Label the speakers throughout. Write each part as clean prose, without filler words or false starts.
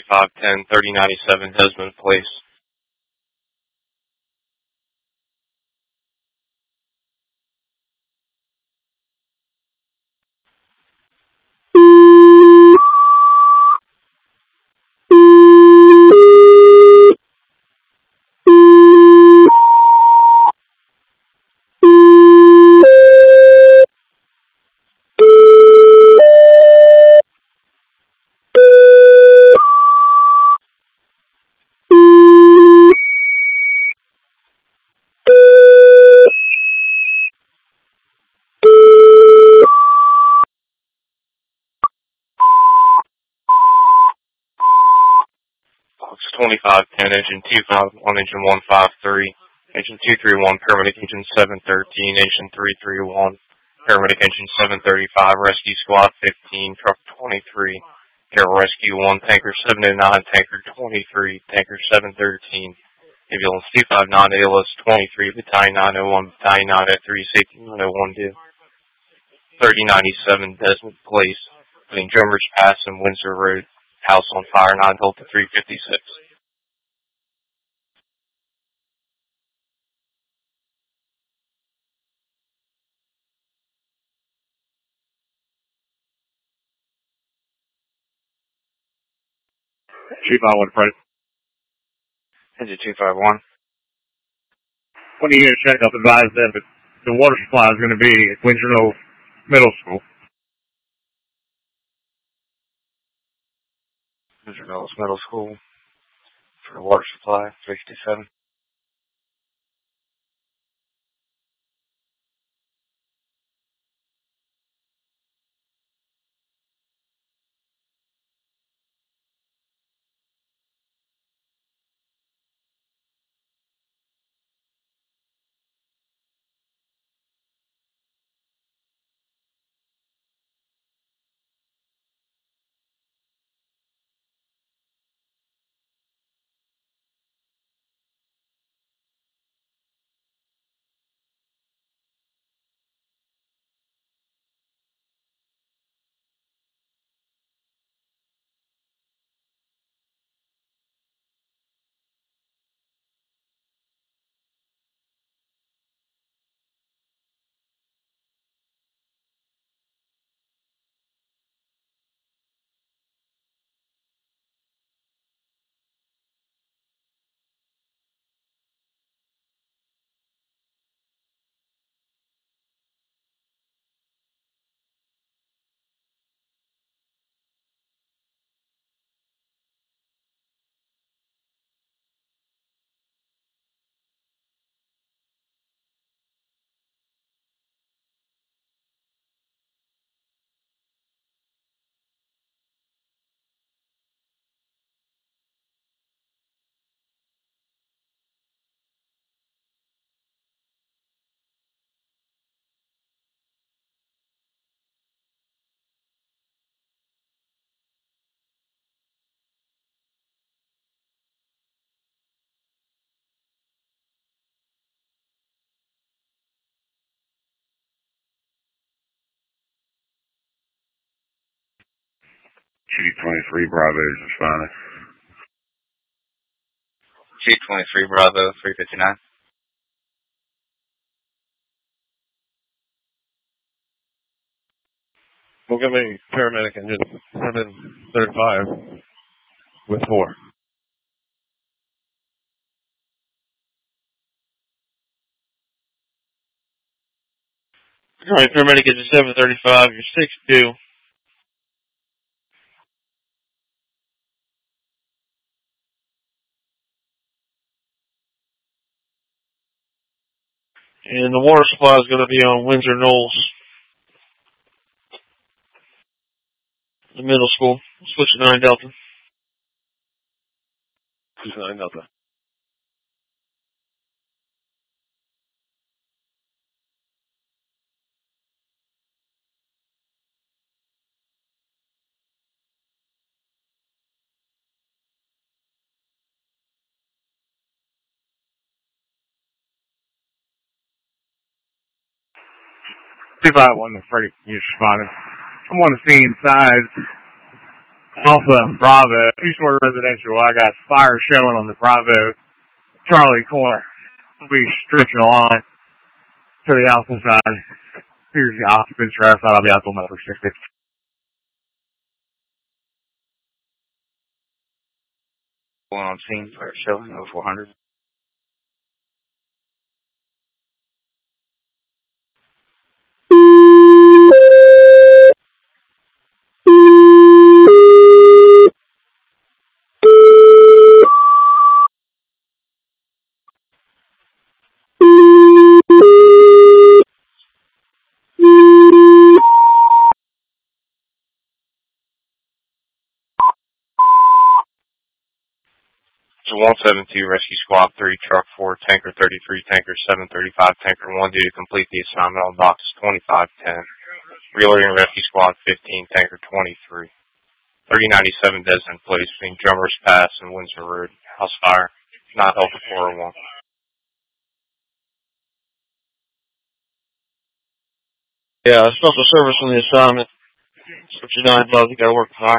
Speaker 1: 2510 3097 Desmond Place. Box 2510, engine 251, engine 153, engine 231, paramedic engine 713, engine 331, paramedic engine 735, rescue squad 15, truck 23, air rescue 1, tanker 709, tanker 23, tanker 713, ambulance 259, ALS 23, battalion 901, battalion 903, safety 901, 3097 Desmond Place, between Drummers Pass and Windsor Road. House on fire, 9 Delta 356.
Speaker 2: Chief, I want to pray.
Speaker 1: Engine 251.
Speaker 2: When you get a checkup, advise that the water supply is going to be at Windsor Knolls Middle School.
Speaker 1: Windsor Knolls Middle School for water supply, 357.
Speaker 2: Chief 23 Bravo is responding.
Speaker 1: Chief 23 Bravo, 359.
Speaker 3: We'll give me paramedic engine 735 with 4.
Speaker 4: Alright, paramedic engine 735, you're 6-2. And the water supply is going to be on Windsor Knolls, the middle school. Switch to 9 Delta.
Speaker 3: Switch to 9 Delta.
Speaker 2: Chief, I want to pray. You responding. I want to see inside Alpha, Bravo, Eastward Residential. I got fire showing on the Bravo Charlie corner. We'll be stretching along to the Alpha side. Here's the occupants right outside. I'll be out till number 60.
Speaker 5: Going on scene, fire showing, 0400.
Speaker 1: So 172, Rescue Squad 3, Truck 4, Tanker 33, Tanker 735, Tanker 1 due to complete the assignment on boxes 2510. Reloading Rescue Squad 15, Tanker 23. 3097 Desmond Place between Drummers Pass and Windsor Road. House fire, not Delta 401.
Speaker 4: Yeah, I stopped the service on the assignment. 59 dollars, you gotta work fire.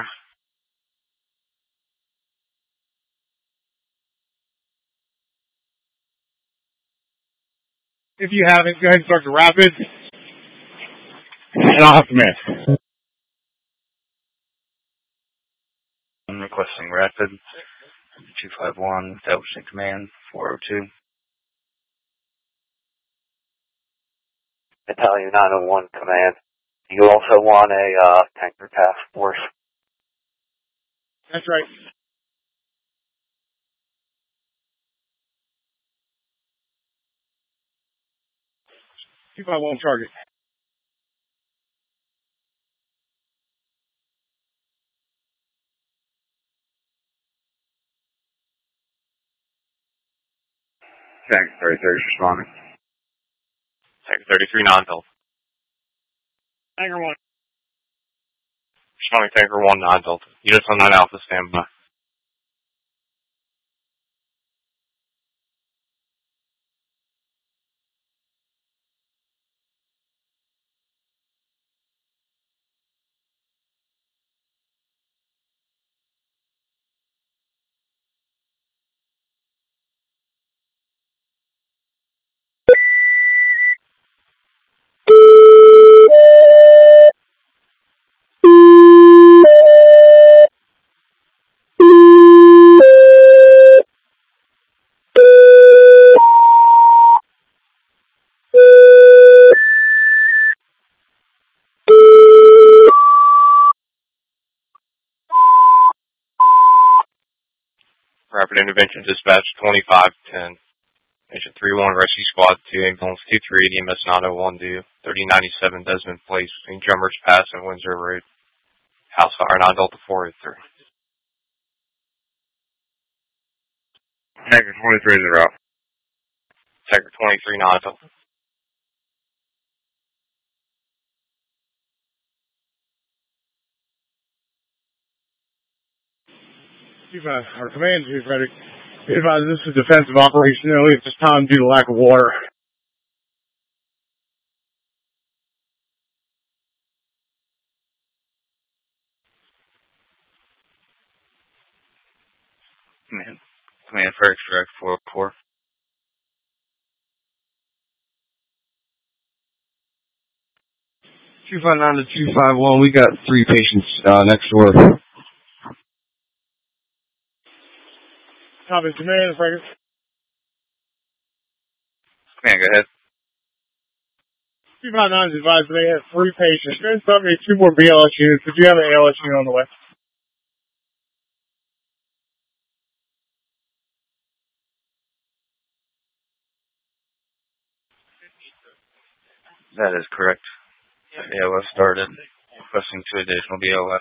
Speaker 2: If you haven't, go ahead and start the rapid. And I'll have to miss.
Speaker 5: I'm requesting rapid. 251, establishing command, 402.
Speaker 6: Battalion 901 command. You also want a tanker task force.
Speaker 2: That's right. Keep on one target.
Speaker 5: Tank 33 responding.
Speaker 1: Tanker 33, non-Delta.
Speaker 2: Tanker 1.
Speaker 1: Responding Tanker 1, non-Delta. Units on 9 Alpha, standby. Rapid Intervention Dispatch 2510. Agent 31, Rescue Squad 2, Ambulance 2380, MS 901 due. 3097 Desmond Place between Drummers Pass and Windsor Road. House fire, non-Delta 403.
Speaker 2: Tanker 23 is out.
Speaker 1: Tanker 23, non-Delta.
Speaker 2: Our command is ready. Be advised, this is a defensive operation only at this time due to lack of water.
Speaker 5: Command for extract 404.
Speaker 3: Two five nine to 251. We got 3 patients next door.
Speaker 2: Copy, command, Frank.
Speaker 5: Command, go ahead.
Speaker 2: 259 is advised they have 3 patients. There's probably 2 more BLS units, but you have an ALS unit on the way.
Speaker 5: That is correct. ALF started. Requesting 2 additional BLF.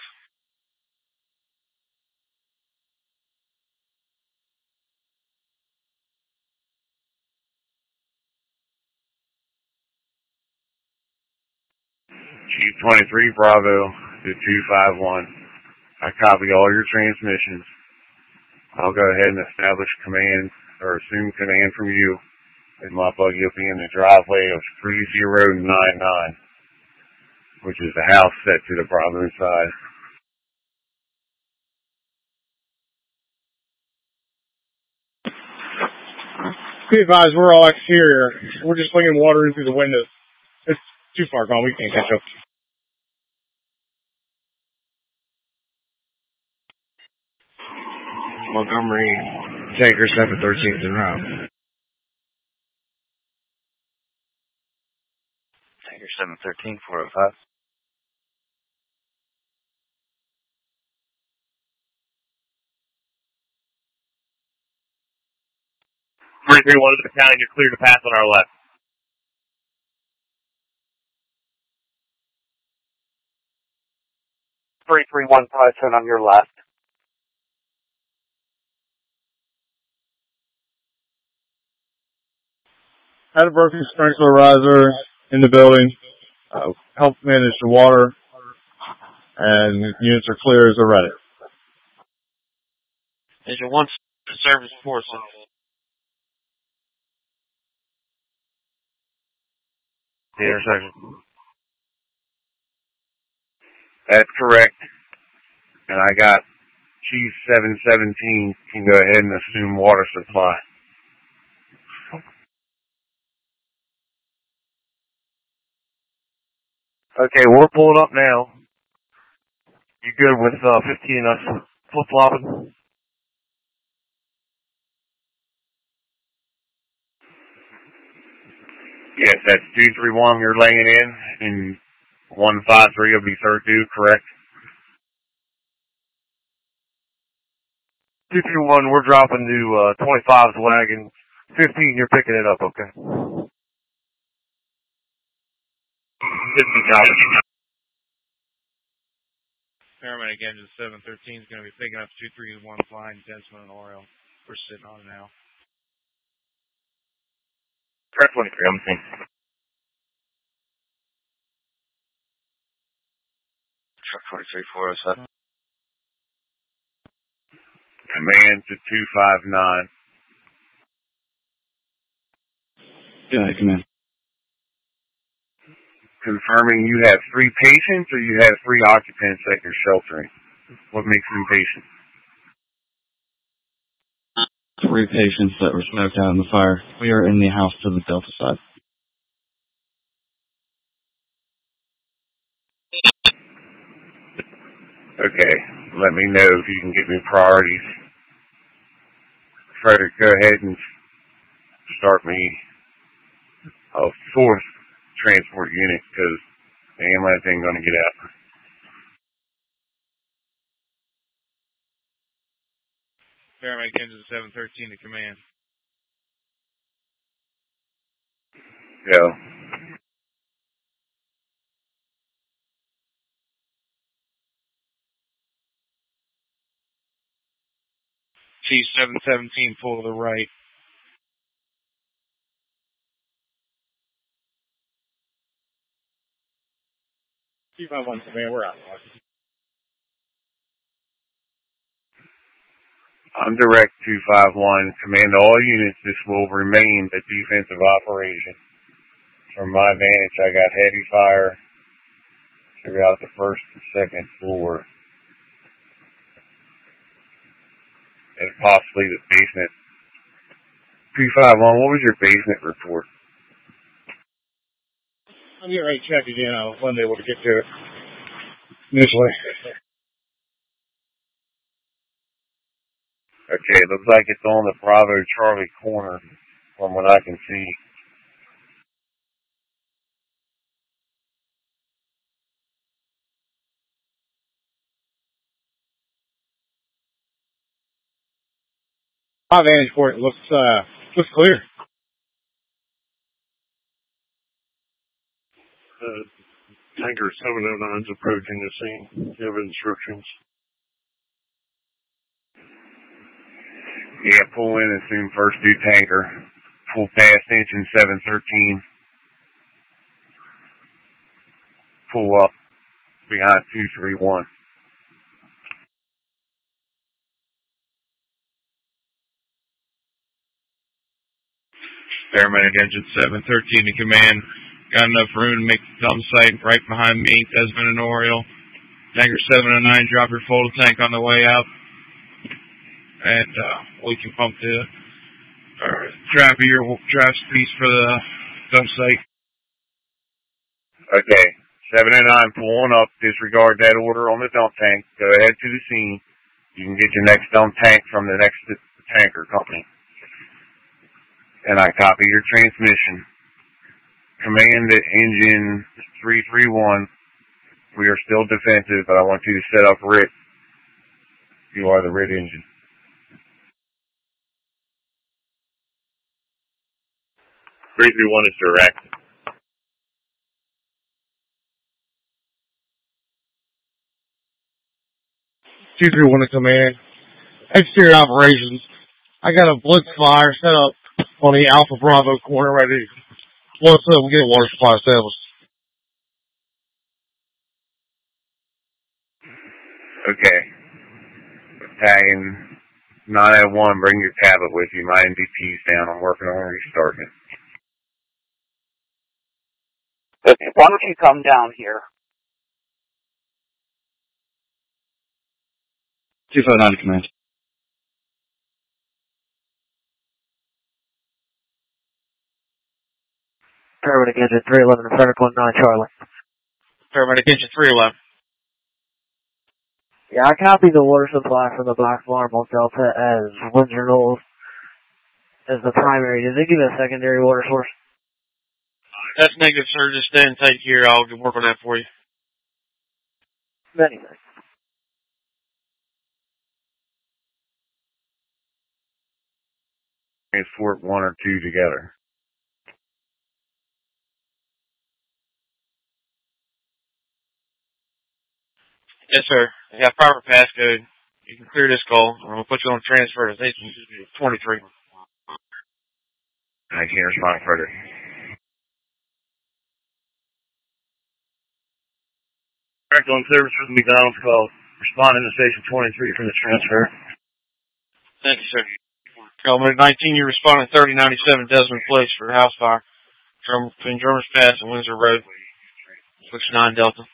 Speaker 2: Chief 23 Bravo to 251. I copy all your transmissions. I'll go ahead and establish command or assume command from you. And my buggy will be in the driveway of 3099, which is the house set to the Bravo side.
Speaker 7: Be advised, we're all exterior. We're just slinging water in through the windows. It's too far gone. We can't catch up.
Speaker 3: Montgomery, tanker 713 en route.
Speaker 5: Tanker 713, 405.
Speaker 2: One to the battalion, you're clear to pass on our left.
Speaker 6: 331 Tyson on your left.
Speaker 7: Had a broken sprinkler riser in the building. Help manage the water. And units are clear as they're ready.
Speaker 4: Engine 1, service force.
Speaker 3: The intersection.
Speaker 2: That's correct. And I got Chief 717 can go ahead and assume water supply.
Speaker 3: Okay, we're pulling up now. You good with 15 and us flip-flopping?
Speaker 2: Yes, that's 231 you're laying in, and 153 will be third due, correct?
Speaker 3: 231, we're dropping to 25's wagon. 15, you're picking it up, okay?
Speaker 2: 50 copy.
Speaker 8: Paramedic engine 713 is going to be picking up 231 flying Densman and Oriole. We're sitting on it now.
Speaker 2: Correct 23, I'm seeing.
Speaker 5: Truck 43, 407.
Speaker 2: Command to 259.
Speaker 9: Yeah, command.
Speaker 2: Confirming you have 3 patients or you have 3 occupants that you're sheltering. What makes them patients?
Speaker 9: 3 patients that were smoked out in the fire. We are in the house to the Delta side.
Speaker 2: Okay, let me know if you can get me priorities. Frederick, go ahead and start me a 4th transport unit because the ambulance ain't going to get out.
Speaker 8: Paramedic engine 713 to command.
Speaker 2: Go.
Speaker 8: Chief 717, pull to the right.
Speaker 7: Chief 51 command, we're out.
Speaker 2: I'm direct 251. Command all units, this will remain a defensive operation. From my vantage, I got heavy fire throughout the 1st and 2nd floor. And possibly the basement. 251, what was your basement report?
Speaker 7: I'm getting ready to check again. I wasn't able to get to it initially.
Speaker 2: Okay, it looks like it's on the Bravo Charlie corner from what I can see.
Speaker 7: My vantage point looks clear.
Speaker 3: Tanker 709 is approaching the scene. You have instructions.
Speaker 2: Yeah, pull in and assume first due tanker. Pull past engine 713. Pull up behind 231.
Speaker 8: Paramedic engine 713 to command. Got enough room to make the dump site right behind me, Desmond and Oriole. Tanker 709, drop your full tank on the way out. And we can pump the draft piece for the dump site.
Speaker 2: Okay. 7 and 9 pulling up. Disregard that order on the dump tank. Go ahead to the scene. You can get your next dump tank from the next tanker company. And I copy your transmission. Command to engine 331. We are still defensive, but I want you to set up RIT. You are the RIT engine.
Speaker 10: 331 is direct.
Speaker 7: 231 to command. Exterior operations. I got a blitz fire set up on the Alpha Bravo corner right here. Once we get water supply established.
Speaker 2: Okay. Tagging 901, bring your tablet with you. My NDP's down. I'm working on restarting it.
Speaker 6: Okay, why don't you come down here?
Speaker 9: 259 to command.
Speaker 11: Paramedic engine 311, vertical 9 Charlie.
Speaker 4: Paramedic engine 311.
Speaker 11: Yeah, I copied the water supply from the Black Farm on Delta as Windsor Knolls as the primary. Did they give a secondary water source?
Speaker 4: That's negative, sir. Just stay and take here. I'll work on that for you.
Speaker 11: Many thanks.
Speaker 2: Transport 1 or 2 together.
Speaker 4: Yes, sir. I got proper passcode. You can clear this call. I'm going to put you on transfer to 23.
Speaker 2: I can't respond further.
Speaker 3: Direct on service for the McDonald's call. Responding to station 23 for the transfer.
Speaker 4: Thank you, sir. Element 19, you're responding 3097 Desmond Place for house fire between Drummers Pass and Windsor Road. 69 Delta.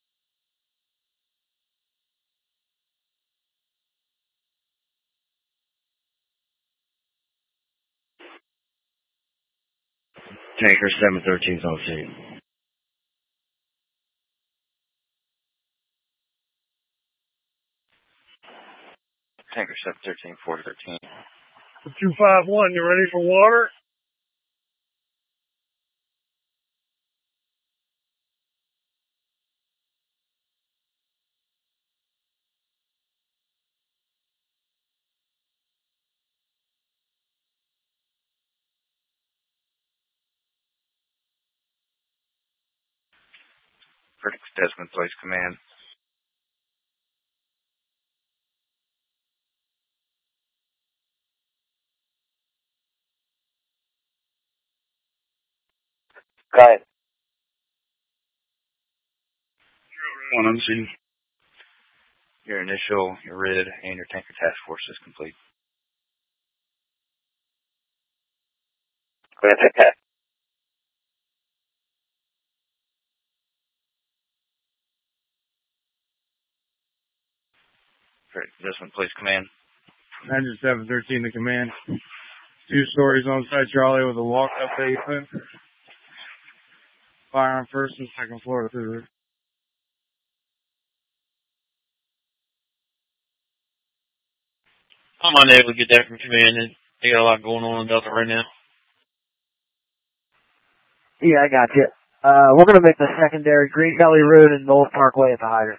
Speaker 3: Tanker 713 is on scene.
Speaker 5: Tanker 713, 413.
Speaker 3: 251, you ready for water?
Speaker 5: Desmond Place Command.
Speaker 6: Go ahead.
Speaker 10: One on scene.
Speaker 5: Your initial, your RID, and your tanker task force is complete.
Speaker 6: Go ahead, take that.
Speaker 5: Desmond Place Command.
Speaker 7: Engine 713 to command. 2 stories on site, Charlie, with a walk-up basement. Fire on first and second floor through the roof.
Speaker 4: I'm unable to get that from command. They got a lot going on in Delta right now.
Speaker 11: Yeah, I got you. We're going to make the secondary Green Valley Road and Knowles Parkway at the hydrant.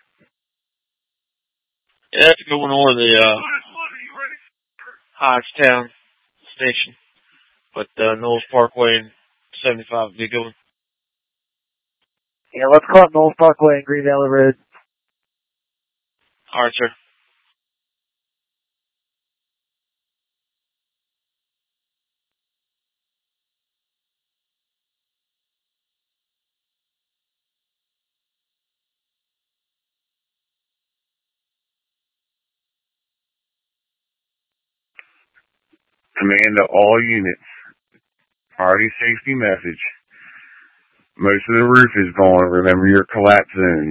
Speaker 4: Yeah, that's going over the Hodgetown station. But Knowles Parkway and 75 would be good.
Speaker 11: Yeah, let's call it Knowles Parkway and Green Valley Road.
Speaker 4: All right, sir.
Speaker 2: Command to all units. Priority safety message. Most of the roof is gone. Remember your collapse zones.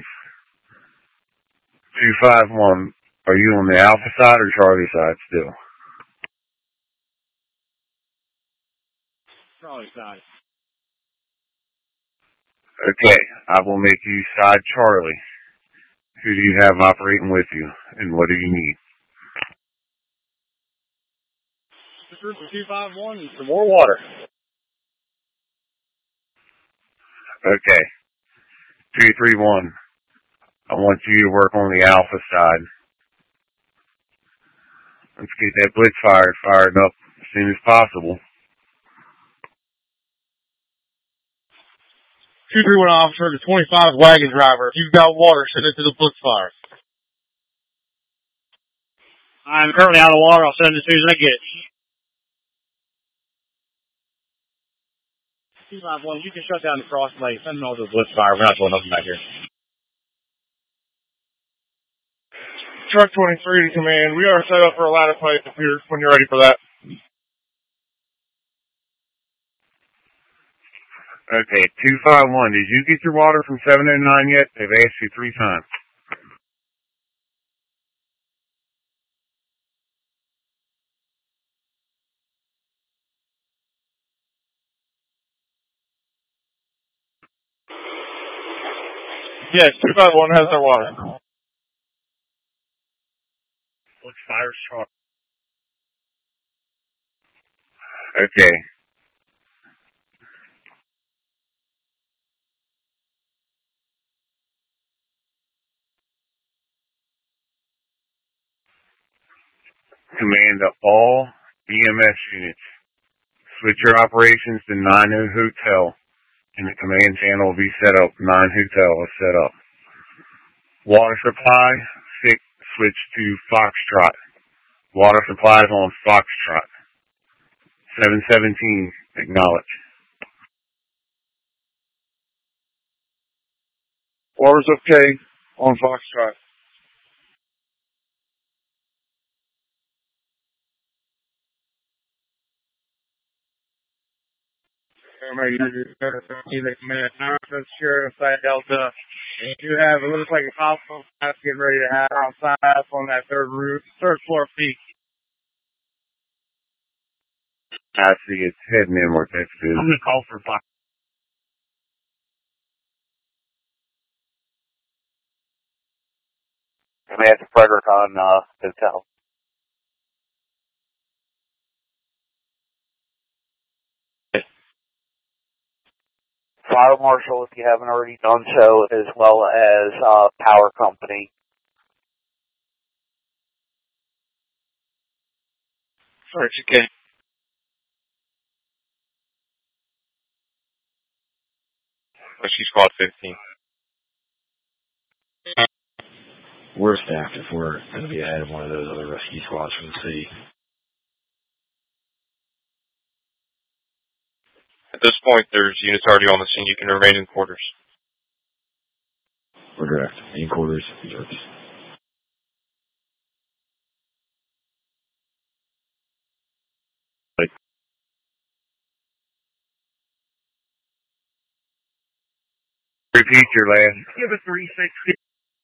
Speaker 2: 251, are you on the Alpha side or Charlie side still?
Speaker 3: Charlie side.
Speaker 2: Okay, I will make you side Charlie. Who do you have operating with you, and what do you need?
Speaker 3: Group 251 and some more water.
Speaker 2: Okay. 231. I want you to work on the Alpha side. Let's get that blitz fired up as soon as possible.
Speaker 7: 231 officer to 25 wagon driver. If you've got water, send it to the blitz fire.
Speaker 3: I'm currently out of water. I'll send it as soon as I get it. 251, you can shut down the cross lane. Send them all to the blitz fire. We're not doing nothing back here.
Speaker 7: Truck 23 to command. We are set up for a ladder fight here when you're ready for that.
Speaker 2: Okay, 251. Did you get your water from 709 yet? They've asked you 3 times.
Speaker 7: Yes, 251 has their water.
Speaker 3: Blitz fire's sharp.
Speaker 2: Okay. Command to all EMS units. Switch your operations to 90 Hotel, and the command channel will be set up. 9 Hotel is set up. Water supply, switch to Foxtrot. Water supply is on Foxtrot. 717, acknowledge.
Speaker 7: Water's okay on Foxtrot. Sure, inside Delta. And you have, it looks like a hospital that's getting ready to have outside on that third floor peak.
Speaker 2: I see it's heading inward. That's good.
Speaker 3: I'm going to call for Fox.
Speaker 6: Command to Frederick on Hotel. Fire Marshal, if you haven't already done so, as well as Power Company.
Speaker 4: Sorry, it's okay.
Speaker 1: Rescue Squad 15.
Speaker 12: We're staffed if we're going to be ahead of one of those other rescue squads from the city.
Speaker 1: At this point, there's units already on the scene. You can remain in quarters.
Speaker 12: We're direct. In quarters, reserves.
Speaker 2: Repeat your last.
Speaker 3: Give us 360.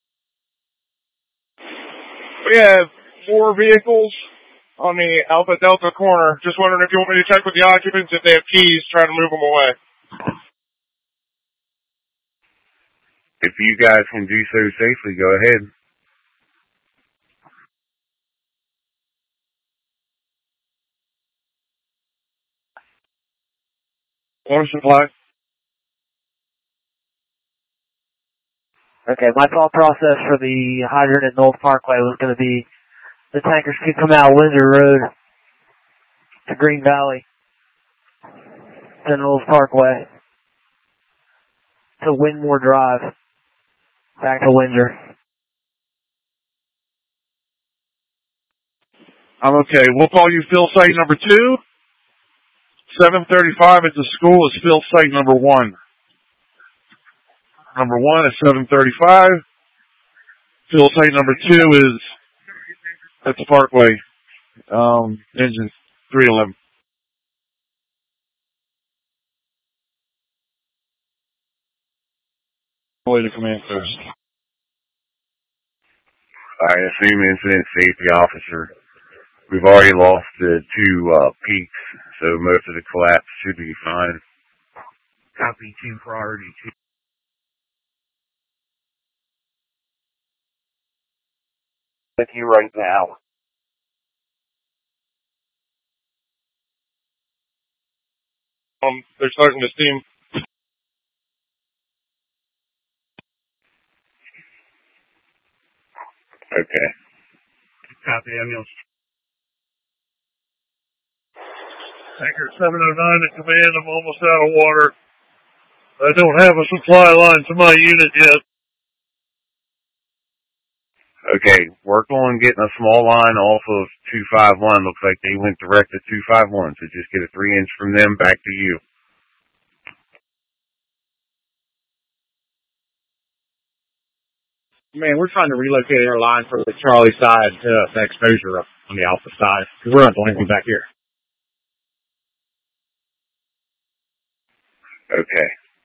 Speaker 7: We have 4 vehicles on the Alpha Delta corner. Just wondering if you want me to check with the occupants if they have keys, trying to move them away.
Speaker 2: If you guys can do so safely, go ahead.
Speaker 7: Water supply.
Speaker 11: Okay, my thought process for the hydrant at Knowles Parkway was going to be the tankers could come out Windsor Road to Green Valley to Knowles Parkway to Winmore Drive back to Windsor.
Speaker 7: I'm okay. We'll call you fill site number 2. 735 at the school is fill site number 1. Number 1 is 735. Fill site number 2 is at the Parkway. Engine 311. Way to command first.
Speaker 2: I assume incident safety officer We've already lost the two peaks, so most of the collapse should be fine. Copy 2 priority 2.
Speaker 6: With you right now.
Speaker 7: They're starting to steam.
Speaker 2: Okay. Copy, Emil.
Speaker 3: Tanker 709 to command, I'm almost out of water. I don't have a supply line to my unit yet.
Speaker 2: Okay, work on getting a small line off of 251. Looks like they went direct to 251, so just get a 3-inch from them back to you.
Speaker 13: Man, we're trying to relocate our line from the Charlie side to the exposure up on the Alpha side. We're not doing anything back here.
Speaker 2: Okay.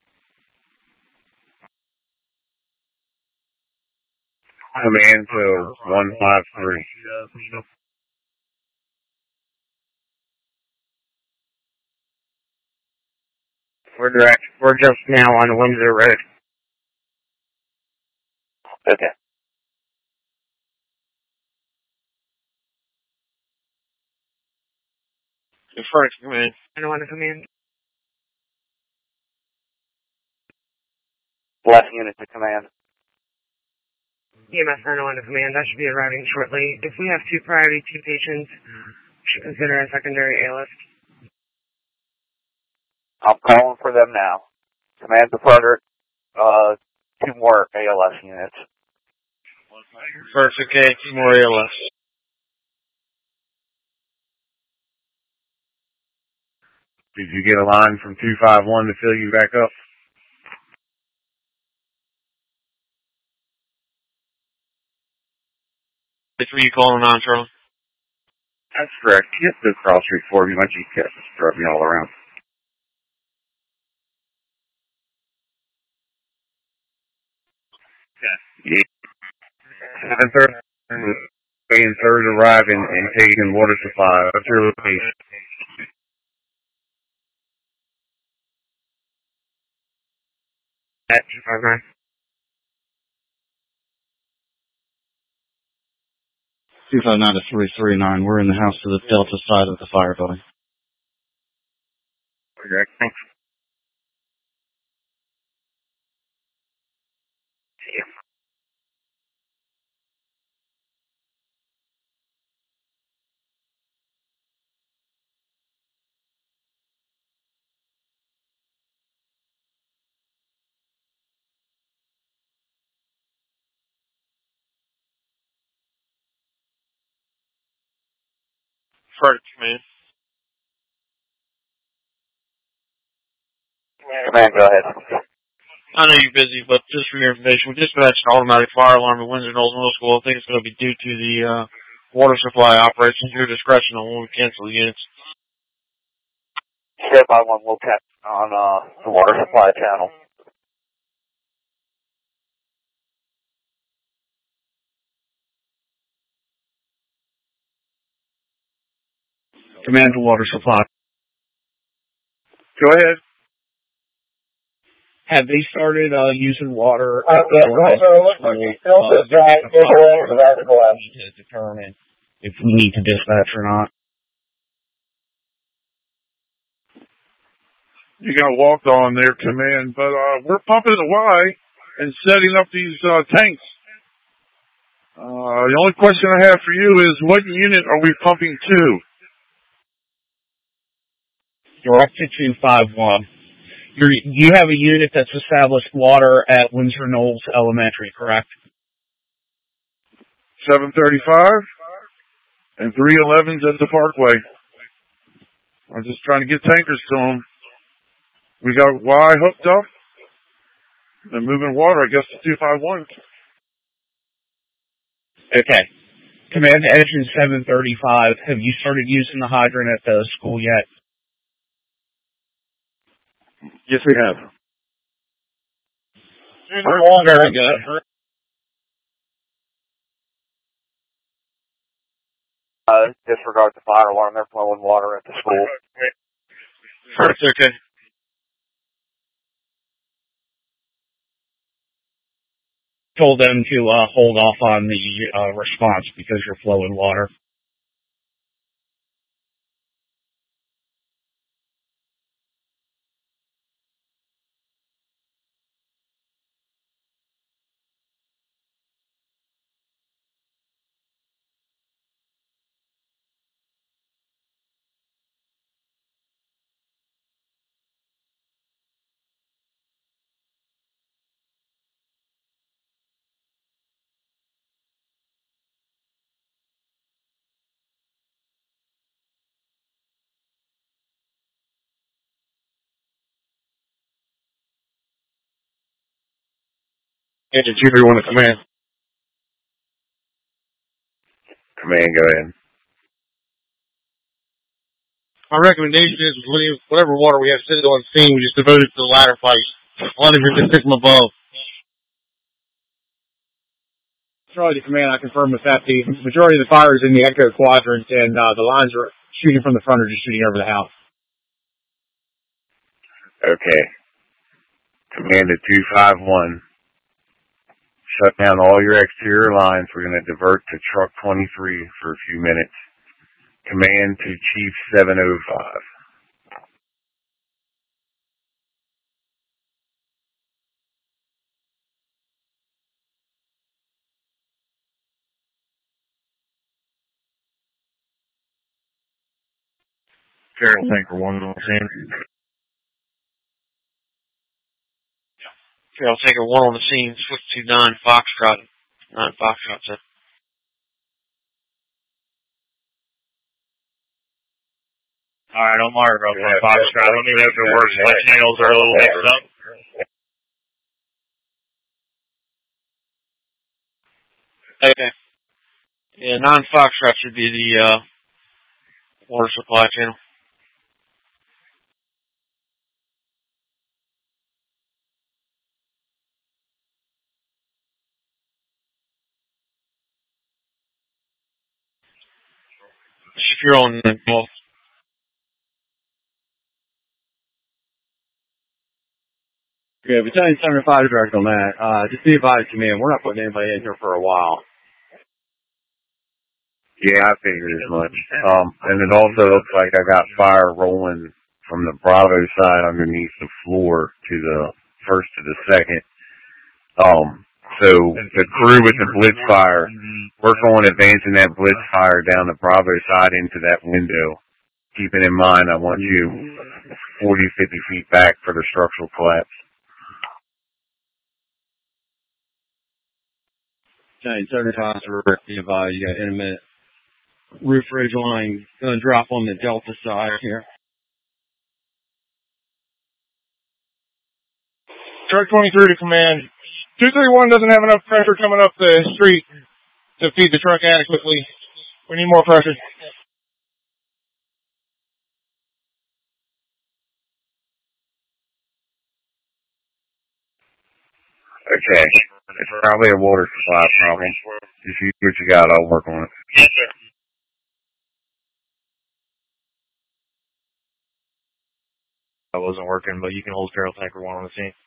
Speaker 2: Command to 153.
Speaker 14: We're just now on Windsor Road.
Speaker 6: Okay.
Speaker 4: Affirmative command.
Speaker 14: Anyone to command?
Speaker 6: Last unit to command.
Speaker 14: EMS 901 to command. That should be arriving shortly. If we have 2 priority 2 patients, should consider a secondary ALS.
Speaker 6: I'm calling for them now. Command to further 2 more ALS units.
Speaker 4: First, okay, 2 more ALS.
Speaker 2: Did you get a line from 251 to fill you back up?
Speaker 4: Which were you calling on, Charlie?
Speaker 2: That's correct. Get the cross street for me. My GPS is throwing me all around. Okay. 7:30. And third arriving and taking water supply. What's your location?
Speaker 14: At 259.
Speaker 9: 259 to 339. We're in the house to the Delta side of the fire building.
Speaker 2: Okay, thanks.
Speaker 14: See you.
Speaker 4: Affirmative command.
Speaker 6: Command, go ahead.
Speaker 4: I know you're busy, but just for your information, we dispatched an automatic fire alarm at Windsor Knolls Middle School. I think it's going to be due to the water supply operations. Your discretion on when we cancel the units.
Speaker 6: Sheriff I 1 will catch on the water supply channel.
Speaker 13: Command to water supply.
Speaker 2: Go ahead.
Speaker 13: Have they started using water?
Speaker 14: To
Speaker 13: determine if we need to dispatch or not.
Speaker 3: You got walked on there, command, but we're pumping away and setting up these tanks. The only question I have for you is, what unit are we pumping to?
Speaker 13: Direct to 251. You have a unit that's established water at Windsor Knolls Elementary, correct?
Speaker 3: 735 and 311's at the Parkway. I'm just trying to get tankers to them. We got Y hooked up and moving water, I guess, to 251.
Speaker 13: Okay. Command to Engine 735, have you started using the hydrant at the school yet?
Speaker 3: Yes, we have.
Speaker 13: Very good.
Speaker 6: disregard the fire alarm. They're flowing water at the school.
Speaker 4: That's okay.
Speaker 13: Told them to hold off on the response because you're flowing water.
Speaker 7: Engine 231 to command.
Speaker 2: Command, go ahead.
Speaker 7: My recommendation is whatever water we have sitting on scene, we just devote it to the ladder fight. Let him just hit from above.
Speaker 15: Charlie to command, I confirm with that. The majority of the fire is in the Echo quadrant, and the lines are shooting from the front or just shooting over the house.
Speaker 2: Okay. Command to 251. Shut down all your exterior lines. We're going to divert to truck 23 for a few minutes. Command to Chief 705.
Speaker 7: Carroll Tanker 1 on scene.
Speaker 4: Carroll Tanker 1 on the scene. Switch to 9 Foxtrot. 9 Foxtrot, sir.
Speaker 10: Alright, Omar, go for Foxtrot. I don't even have to work. My channels are a little mixed up.
Speaker 4: Okay. Yeah, 9 Foxtrot should be the water supply channel. If you're on the well,
Speaker 15: Yeah, Battalion 75 is direct on that. Just be advised, command, we're not putting anybody in here for a while.
Speaker 2: Yeah, I figured as much. And it also looks like I got fire rolling from the Bravo side underneath the floor to the first to the second. So the crew with the blitz fire, work on advancing that blitz fire down the Bravo side into that window. Keeping in mind, I want you 40, 50 feet back for the structural collapse.
Speaker 9: Battalion 75 to be advised, you got intermittent roof ridge line going to drop on the Delta side here.
Speaker 7: Truck 23 to command. 231 doesn't have enough pressure coming up the street to feed the truck adequately. We need more pressure.
Speaker 2: Okay. It's probably a water supply problem. Just use what you got. I'll work on it.
Speaker 10: Yes, sir.
Speaker 1: That wasn't working, but you can hold Carroll Tanker 1 on the scene.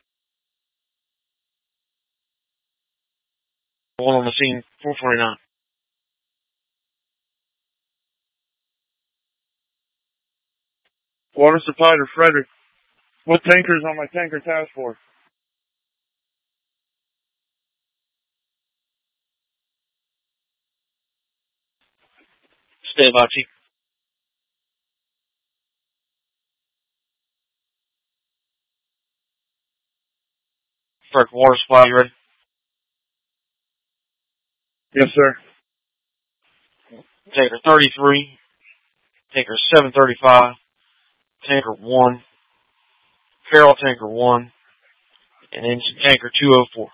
Speaker 4: 1 on the scene, 449.
Speaker 3: Water supply to Frederick. What tanker's on my tanker task force?
Speaker 4: Stay by, Chief. First water supply, you ready?
Speaker 3: Yes, sir.
Speaker 4: Tanker 33, Tanker 735, Tanker 1, Carroll Tanker 1, and Engine Tanker 204.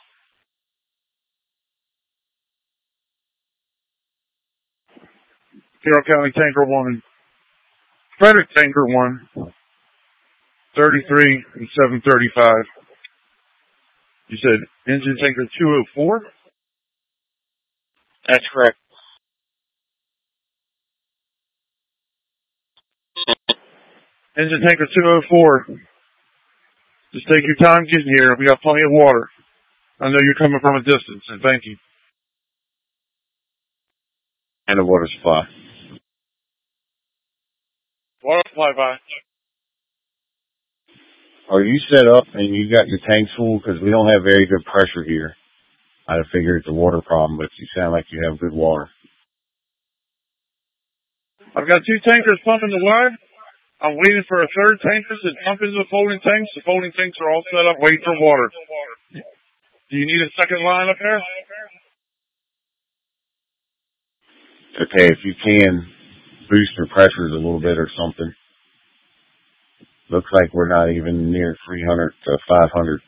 Speaker 3: Carroll County Tanker 1. Frederick Tanker 1. 33 and 735. You said Engine Tanker 204?
Speaker 4: That's correct.
Speaker 3: Engine tanker 204. Just take your time getting here. We got plenty of water. I know you're coming from a distance, and thank you.
Speaker 12: And a water supply.
Speaker 3: Water supply by.
Speaker 12: Are you set up and you got your tanks full? Because we don't have very good pressure here. I'd have figured it's a water problem, but you sound like you have good water.
Speaker 3: I've got 2 tankers pumping the water. I'm waiting for a third tanker to pump into the folding tanks. The folding tanks are all set up waiting for water. Do you need a second line up there?
Speaker 12: Okay, if you can, boost your pressures a little bit or something. Looks like we're not even near 300 to 500.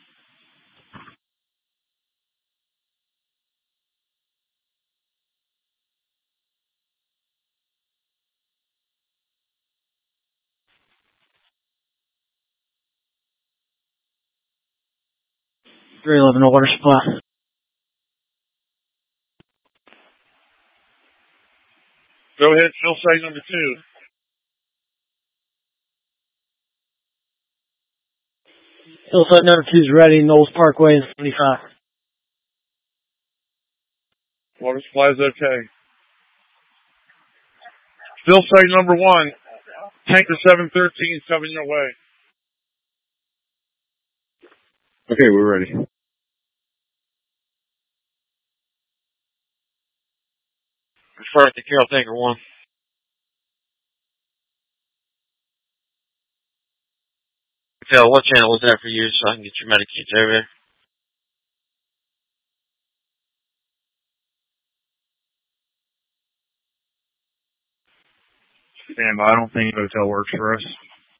Speaker 11: $311 water supply.
Speaker 3: Go ahead, fill site number 2.
Speaker 11: Fill site number 2 is ready. Knowles Parkway is 75.
Speaker 3: Water supply is okay. Fill site number 1. Tanker 713 is coming your way.
Speaker 12: Okay, we're ready.
Speaker 4: Refer to Carroll Tanker 1. Phil, what channel was that for you so I can get your medikits over there?
Speaker 10: Stand by. I don't think hotel works for us.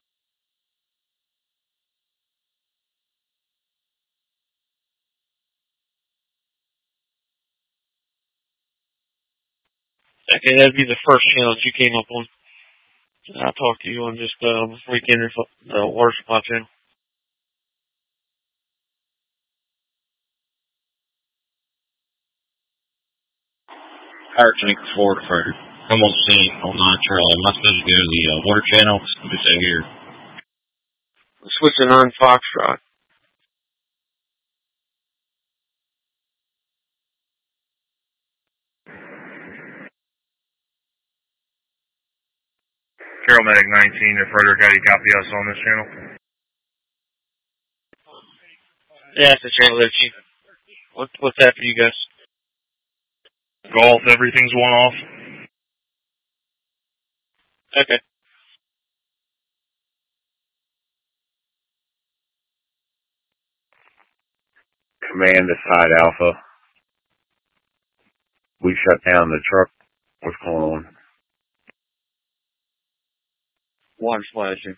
Speaker 4: Okay, that'd be the first channel that you came up on. I'll talk to you on just before you get in the water supply channel.
Speaker 5: Higher tank 4 for almost seen on 9 Charlie. Am I supposed to go to the water channel? It's out here.
Speaker 4: Switch to 9 Foxtrot.
Speaker 10: Carroll Medic 19, if Frederick, how do you copy us on this channel?
Speaker 4: Yeah, that's the channel there, Chief. What's that for you guys?
Speaker 10: Golf, everything's one off.
Speaker 4: Okay.
Speaker 2: Command to Side Alpha. We shut down the truck. What's going on?
Speaker 9: Water splashing.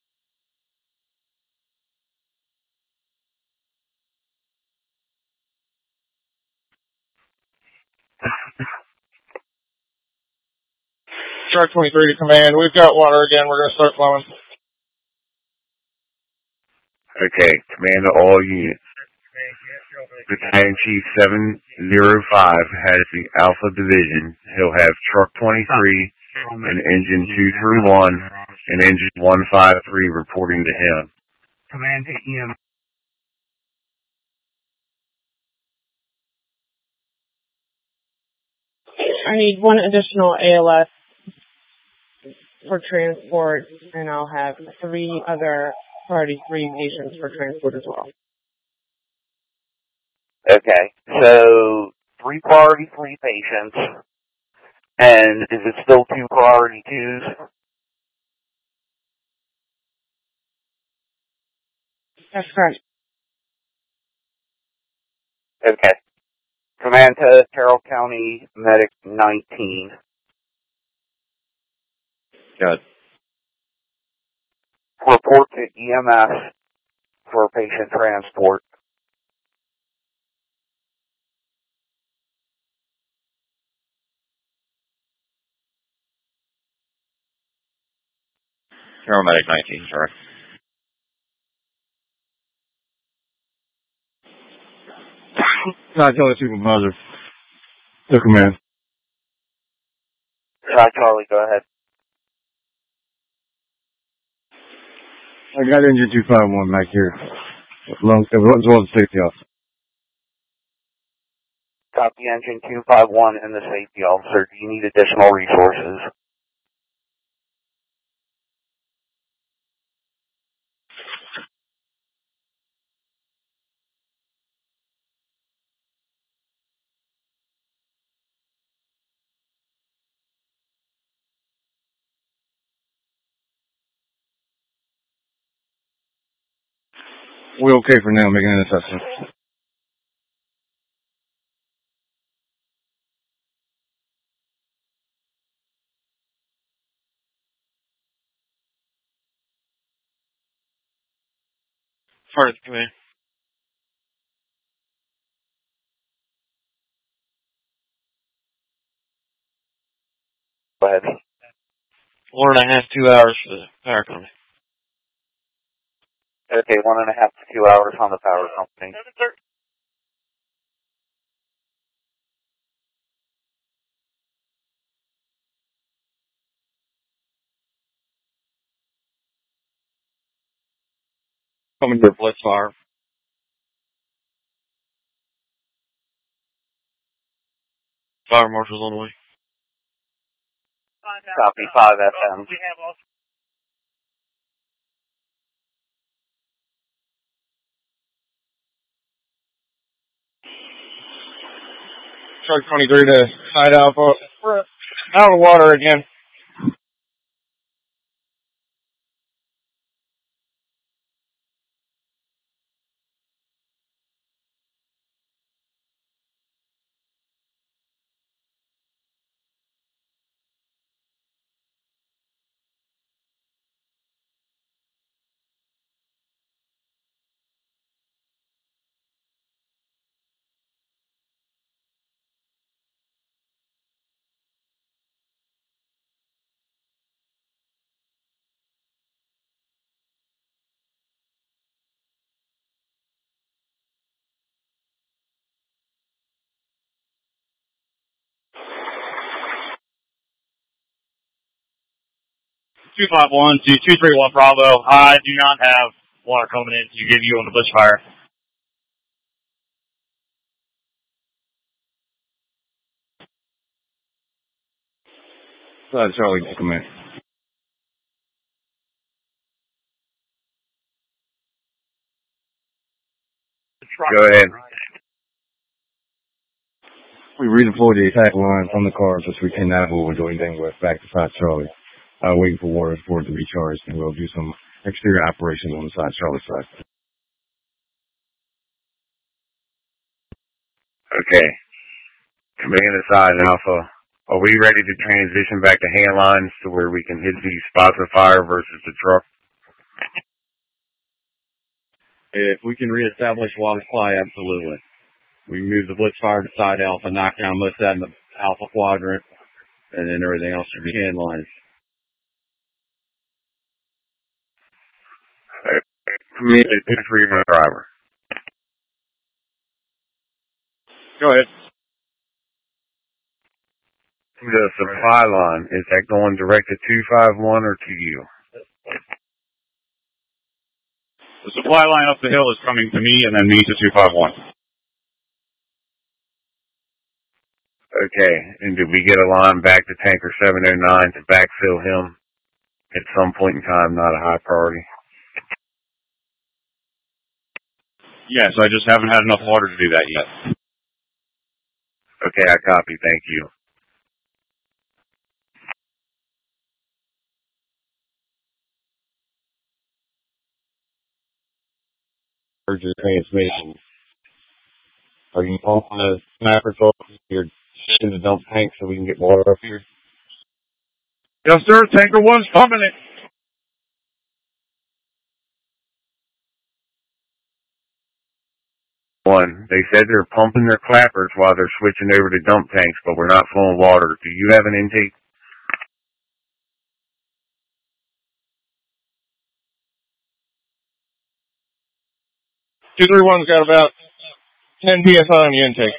Speaker 7: Shark 23 to command. We've got water again. We're going to start flowing.
Speaker 2: Okay, command to all units. Battalion Chief 705 has the Alpha Division. He'll have Truck 23 and Engine 231 and Engine 153 reporting to him.
Speaker 6: Command to EM.
Speaker 14: I need one additional ALS for transport, and I'll have 3 other priority 3 patients for transport as well.
Speaker 6: Okay, so 3 priority 3 patients, and is it still 2 priority 2s?
Speaker 14: That's correct.
Speaker 6: Okay. Command to Carroll County Medic 19.
Speaker 12: Got it.
Speaker 6: Report to EMS for patient transport.
Speaker 5: Carroll Medic 19, sorry.
Speaker 3: Not tell the supervisor. The command.
Speaker 6: Charlie, go ahead.
Speaker 7: I got engine 251 back here. As well as the safety officer.
Speaker 6: Copy engine 251 and the safety officer. Do you need additional resources?
Speaker 7: We're okay for now, making an assessment.
Speaker 4: Fire command.
Speaker 6: Go ahead.
Speaker 4: 1.5, 2 hours for the power company.
Speaker 6: Okay, 1.5 to 2 hours on the power company.
Speaker 9: Coming to blitz fire.
Speaker 4: Fire marshal's on the way.
Speaker 6: Copy 5 FM.
Speaker 7: Truck 23 to side alpha. We're out of water again.
Speaker 10: Two 251 to 231 Bravo. I do not have water coming in to give you on the blitz fire.
Speaker 7: Side Charlie, command.
Speaker 2: Go ahead.
Speaker 7: We redeployed the attack line from the cars, which we cannot move and do anything with, back to Side Charlie. Waiting for water for it to be charged, and we'll do some exterior operations on the Side Charlie side.
Speaker 2: Okay. Command aside, Alpha. Are we ready to transition back to hand lines to where we can hit these spots of fire versus the truck?
Speaker 9: If we can reestablish water supply, absolutely. We move the blitz fire to side alpha, knock down most of that in the alpha quadrant, and then everything else should be hand lines.
Speaker 2: Command for your driver.
Speaker 10: Go ahead.
Speaker 2: The supply line, is that going direct to 251 or to you?
Speaker 10: The supply line up the hill is coming to me and then me to 251.
Speaker 2: Okay, and did we get a line back to Tanker 709 to backfill him at some point in time, not a high priority?
Speaker 10: Yes, I just haven't had enough water to do that yet.
Speaker 2: Okay, I copy. Thank you.
Speaker 12: Your transmission. Are you pumping the snapper truck? You're in the dump tank so we can get water up here?
Speaker 3: Yes, sir. Tanker 1's pumping it.
Speaker 2: They said they're pumping their clappers while they're switching over to dump tanks, but we're not flowing water. Do you have an intake?
Speaker 7: Two 231's got about 10 psi on the intake.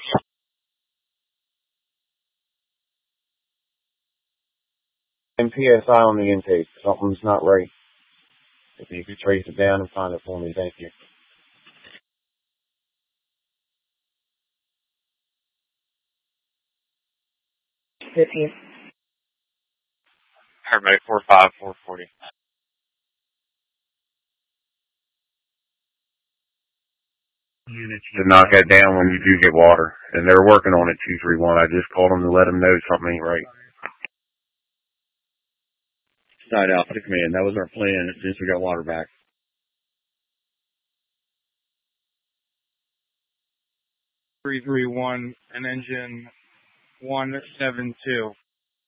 Speaker 12: And PSI on the intake. Something's not right.
Speaker 9: If you could trace it down and find it for me, thank you.
Speaker 1: Paramedic 45440.
Speaker 2: Units to knock that down when you do get water. And they're working on it, 231. I just called them to let them know something ain't right.
Speaker 9: Side Alpha to command. That was our plan since we got water back.
Speaker 8: 331 and engine 172.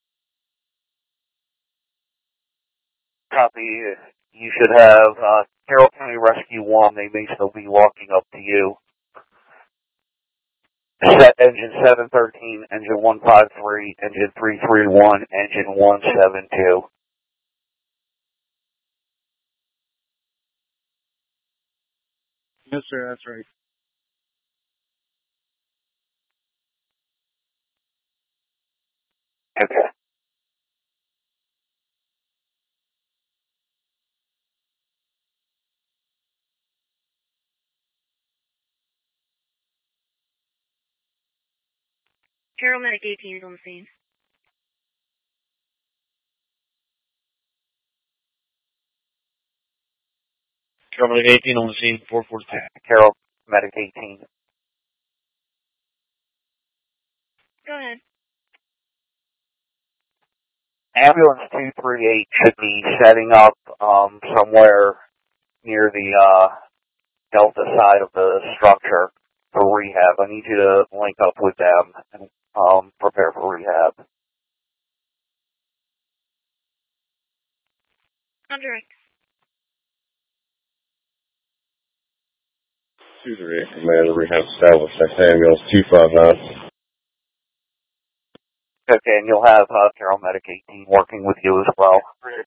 Speaker 6: Copy. You should have Carroll County Rescue 1. They may still be walking up to you. Set engine 713, engine 153, engine 331, engine 172.
Speaker 8: Yes, sir, that's right.
Speaker 6: Okay.
Speaker 16: Carroll Medic 18 is on the scene.
Speaker 4: Carroll Medic 18 on the scene, 442.
Speaker 6: Carroll Medic 18.
Speaker 16: Go ahead.
Speaker 6: Ambulance 238 should be setting up somewhere near the delta side of the structure for rehab. I need you to link up with them and prepare for rehab.
Speaker 16: I'm direct.
Speaker 12: 238, command, rehab established. That's ambulance 259.
Speaker 6: Okay, and you'll have Carroll Medic 18 working with you as well.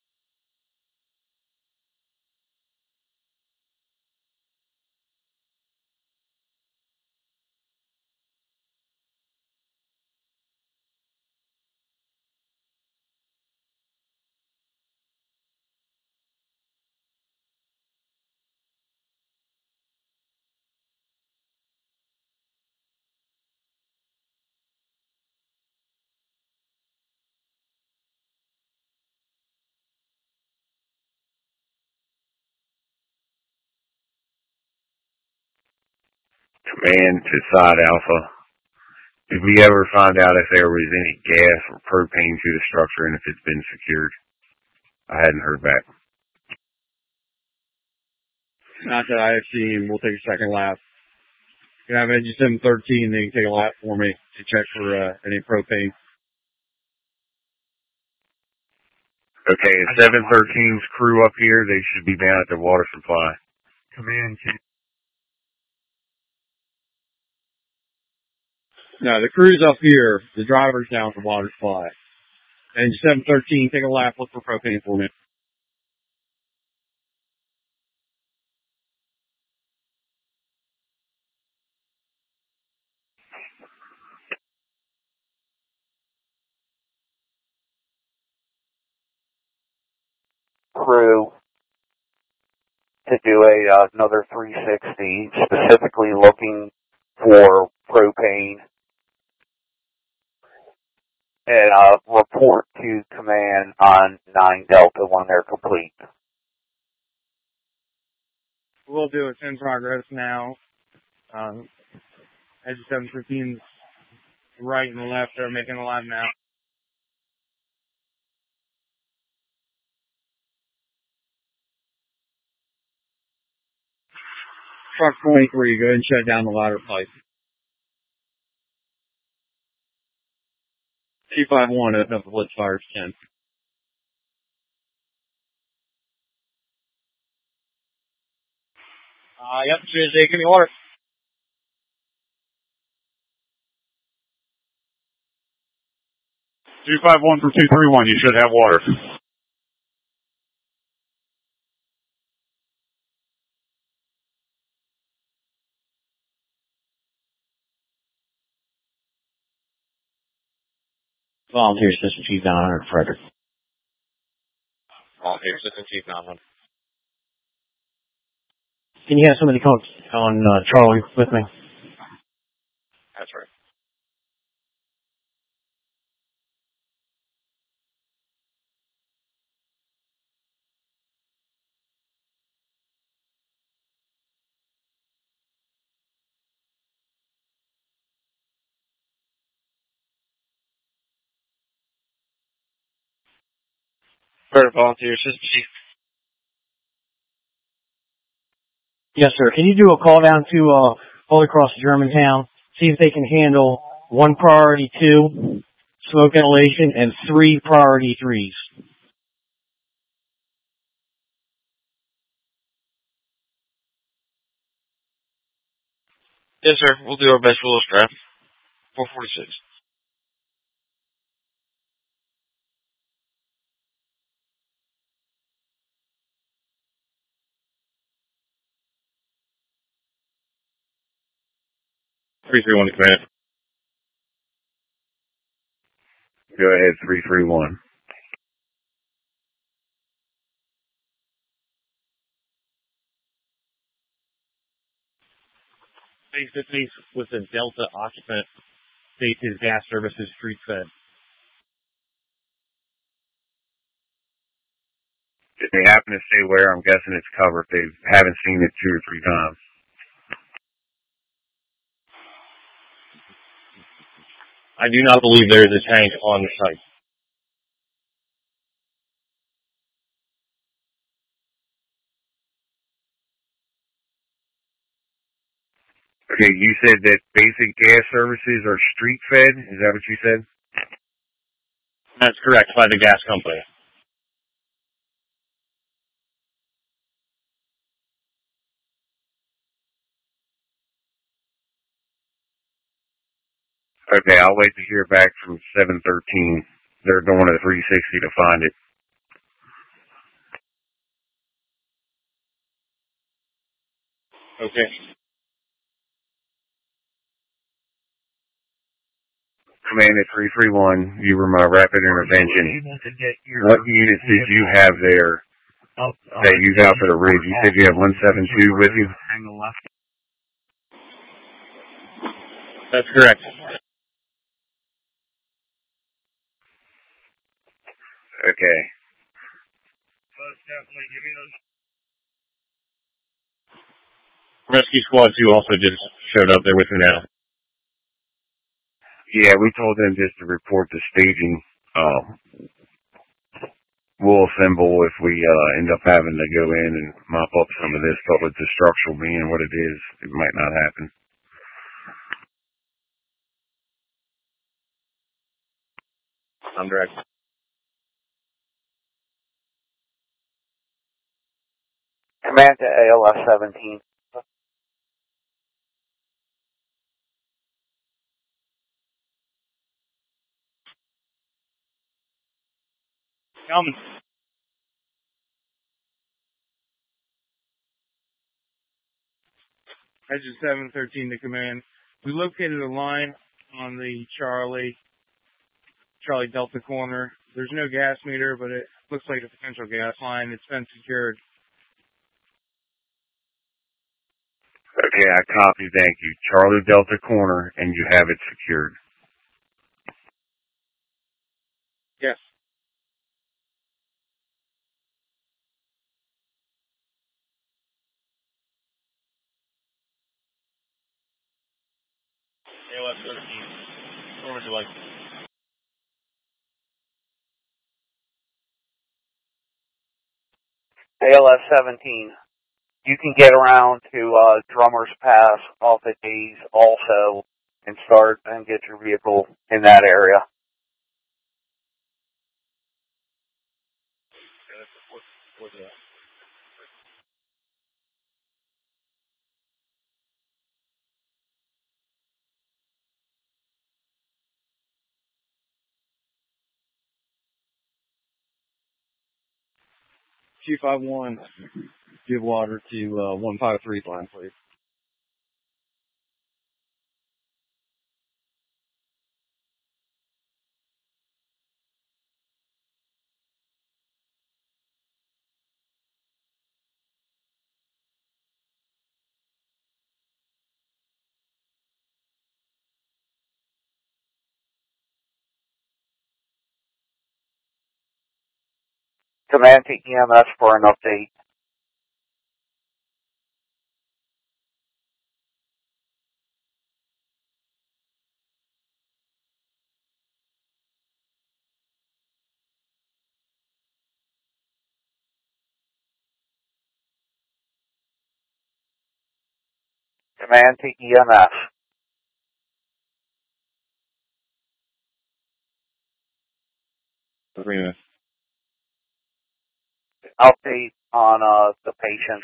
Speaker 2: Command to Side Alpha. Did we ever find out if there was any gas or propane to the structure and if it's been secured? I hadn't heard back.
Speaker 9: Not that I have seen. We'll take a second lap. You can have engine 713, then you can take a lap for me to check for any propane.
Speaker 2: Okay, is 713's crew up here? They should be down at the water supply.
Speaker 3: Command.
Speaker 9: No, the crew's up here. The driver's down at the water supply. Engine 713, take a lap, look for propane for me.
Speaker 6: Crew to do another 360, specifically looking for propane, and report to command on 9 Delta when they're complete.
Speaker 8: We'll do. It's in progress now. Engine 713's right and left. They're making a lap now.
Speaker 9: Truck 23, go ahead and shut down the ladder pipe. 251, open up the blitz fire 10.
Speaker 4: Yep, as soon as they give me water.
Speaker 3: Two 251 from 231, you should have water.
Speaker 5: Volunteer System Chief 900, Frederick.
Speaker 1: Volunteer System Chief 900.
Speaker 11: Can you have somebody call on Charlie with me?
Speaker 1: That's right.
Speaker 4: Further volunteer assistant chief.
Speaker 11: Yes, sir. Can you do a call down to Holy Cross Germantown? See if they can handle 1 priority 2 smoke inhalation and 3 priority 3s.
Speaker 4: Yes, sir. We'll do our best for Little Strap. 446.
Speaker 5: Three three one command.
Speaker 2: Go ahead, 331.
Speaker 10: Face to face with a Delta occupant. State his gas service is street fed.
Speaker 2: If they happen to say where, I'm guessing it's covered. They haven't seen it 2 or 3 times.
Speaker 10: I do not believe there is a tank on the site.
Speaker 2: Okay, you said that basic gas services are street fed? Is that what you said?
Speaker 10: That's correct, by the gas company.
Speaker 2: Okay, I'll wait to hear back from 713. They're going to 360 to find it.
Speaker 10: Okay.
Speaker 2: Command at 331, you were my rapid intervention. What units did you have there that you got for the rig? You said you have 172 with you?
Speaker 10: That's correct.
Speaker 2: Okay.
Speaker 10: Rescue Squad 2 also just showed up there with me now.
Speaker 2: Yeah, we told them just to report the staging. We'll assemble if we end up having to go in and mop up some of this, but with the structural being what it is, it might not happen.
Speaker 10: I'm direct.
Speaker 6: Command to ALS 17.
Speaker 10: Coming.
Speaker 8: Engine 713 to command. We located a line on the Charlie Delta corner. There's no gas meter, but it looks like a potential gas line. It's been secured.
Speaker 2: Okay, I copy. Thank you. Charlie Delta corner, and you have it secured.
Speaker 8: Yes.
Speaker 10: ALS 13. Where would you like?
Speaker 6: ALS 17. You can get around to Drummer's Pass off at Days also and start and get your vehicle in that area.
Speaker 10: What's that?
Speaker 9: Q51, give water to 153 line, please.
Speaker 6: Command to EMS for an update. Command to EMS. Update on the patient.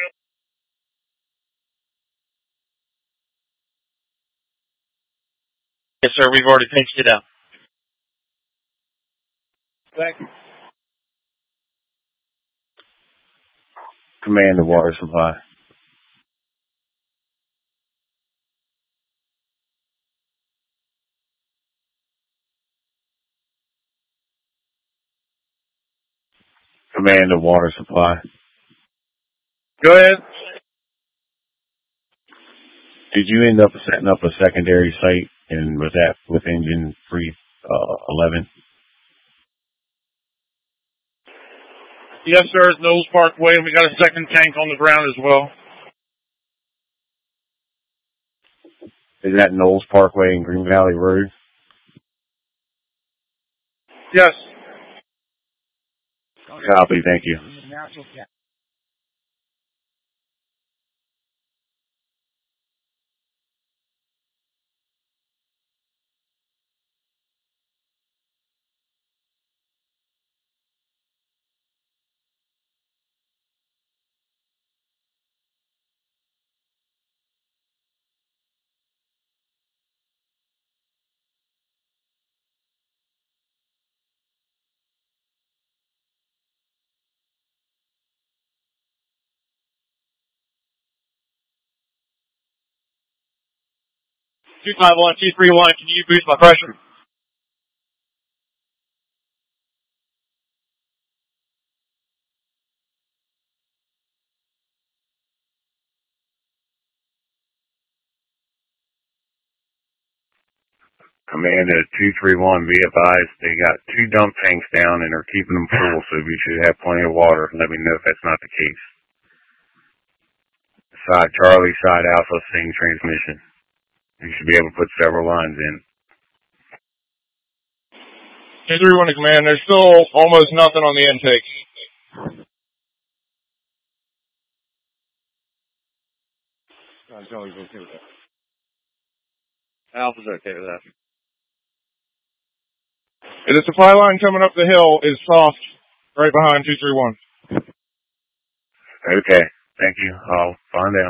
Speaker 4: Yes, sir. We've already pinched it out.
Speaker 8: Thank you.
Speaker 12: Command to water supply. Command to water supply.
Speaker 3: Go ahead.
Speaker 12: Did you end up setting up a secondary site, and was that with engine 311?
Speaker 3: Yes, sir. It's Knowles Parkway, and we got a second tank on the ground as well.
Speaker 12: Is that Knowles Parkway and Green Valley Road?
Speaker 3: Yes.
Speaker 12: Copy, thank you.
Speaker 10: Two 231, can you boost my pressure?
Speaker 2: Command to 231, be advised they got 2 dump tanks down and are keeping them full, so we should have plenty of water. Let me know if that's not the case. Side Charlie, side Alpha, same transmission. You should be able to put several lines in.
Speaker 3: 231 to command. There's still almost nothing on the intake.
Speaker 9: Charlie's okay with that. Alpha's okay with that.
Speaker 3: And the supply line coming up the hill is soft, right behind 231.
Speaker 2: Okay, thank you. I'll find out.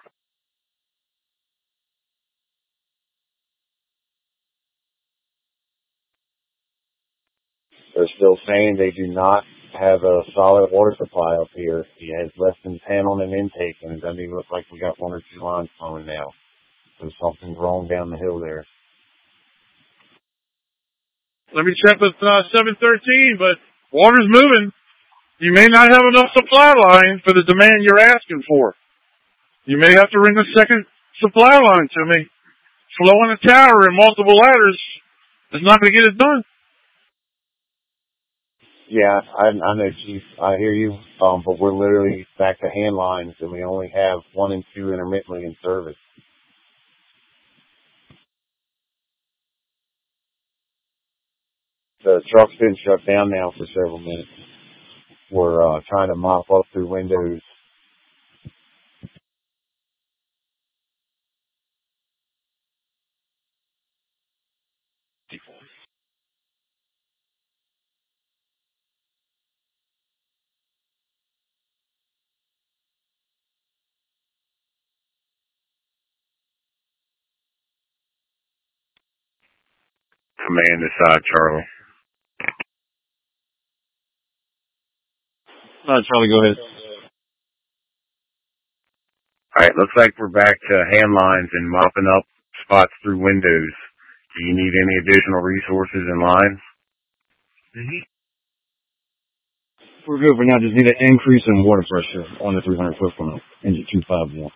Speaker 12: They're still saying they do not have a solid water supply up here. He has less than 10 on an intake, and it doesn't even look like we got 1 or 2 lines flowing now. So something's wrong down the hill there.
Speaker 3: Let me check with 713, but water's moving. You may not have enough supply line for the demand you're asking for. You may have to ring a second supply line to me. Flowing a tower and multiple ladders is not going to get it done.
Speaker 12: Yeah, I know, Chief. I hear you. But we're literally back to hand lines, and we only have 1 and 2 intermittently in service. The truck's been shut down now for several minutes. We're trying to mop up through windows.
Speaker 2: Command to side Charlie.
Speaker 9: Charlie, go ahead.
Speaker 2: Alright, looks like we're back to hand lines and mopping up spots through windows. Do you need any additional resources and lines?
Speaker 9: We're good for now. Just need an increase in water pressure on the 300-foot funnel, engine 251.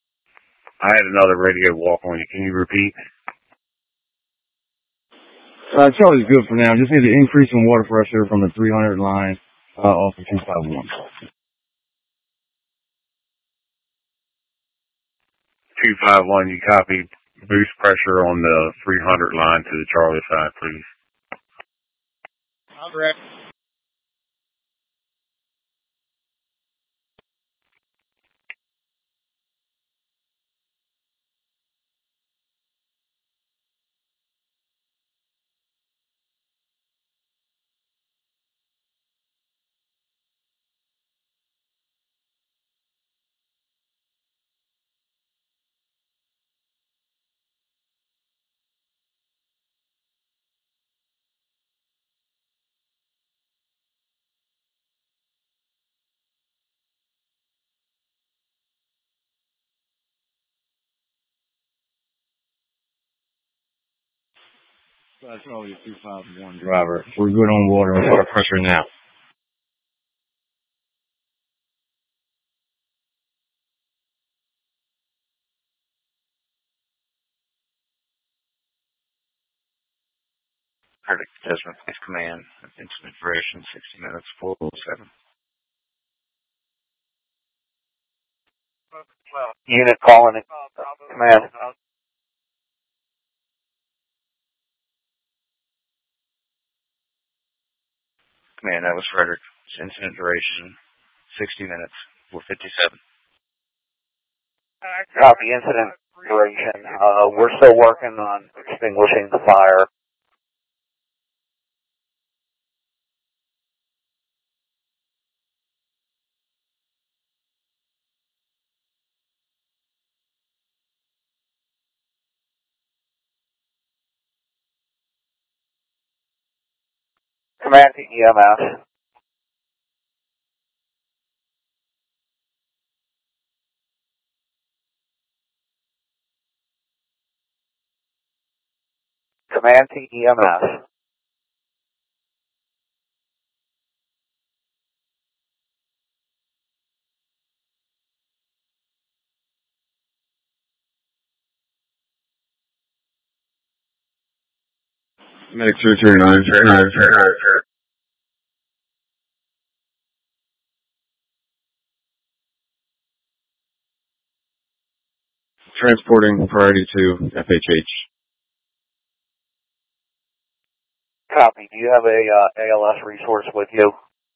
Speaker 2: I had another radio walk on you. Can you repeat?
Speaker 3: Charlie's good for now. Just need to increase in water pressure from the 300 line off of 251.
Speaker 2: 251, you copy. Boost pressure on the 300 line to the Charlie side, please.
Speaker 8: Correct.
Speaker 3: Charlie 251 driver. We're good on water pressure now.
Speaker 6: Perfect. Desmond, please command. Incident duration 60 minutes, 407. Unit calling it. Command. Command, that was Frederick. Incident duration 60 minutes, 457. Copy incident duration. We're still working on extinguishing the fire. Command to EMS. Command to EMS.
Speaker 3: Medic 339. Transporting priority to FHH.
Speaker 6: Copy. Do you have a ALS resource with you?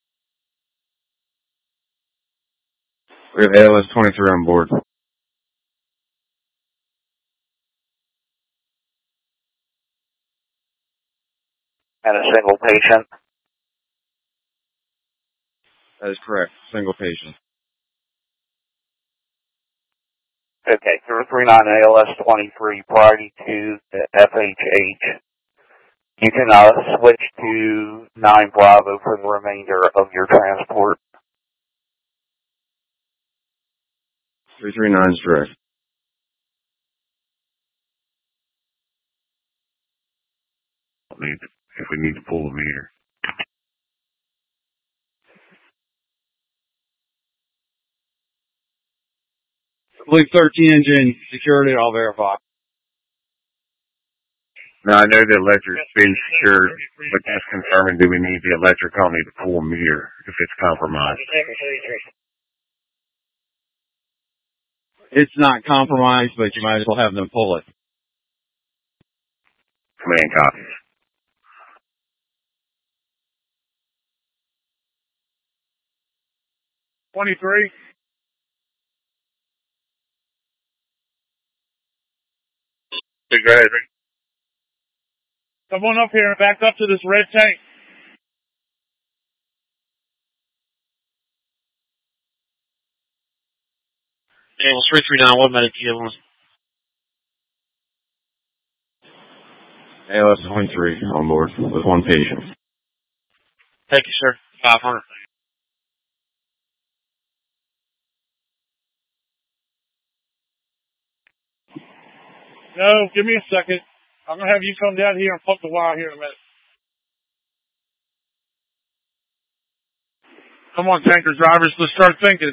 Speaker 3: We have ALS 23 on board.
Speaker 6: And a single patient?
Speaker 3: That is correct. Single patient.
Speaker 6: Okay, 039 ALS 23, priority to the FHH. You can switch to 9 Bravo for the remainder of your transport.
Speaker 3: 339 is direct.
Speaker 2: If we need to pull the meter.
Speaker 15: Fleet 13 engine security, I'll verify.
Speaker 2: Now, I know the electric's been secured, but just confirming, do we need the electric company to pull a meter if it's compromised?
Speaker 15: It's not compromised, but you might as well have them pull it.
Speaker 2: Command copies.
Speaker 3: $23.
Speaker 2: Go ahead.
Speaker 3: Come on up here and back up to this red tank.
Speaker 4: Ambulance 339, what medic ambulance?
Speaker 3: ALS 23 on board with one patient.
Speaker 4: Thank you, sir. 500.
Speaker 3: No, give me a second. I'm going to have you come down here and plug the wire here in a minute. Come on, tanker drivers, let's start thinking.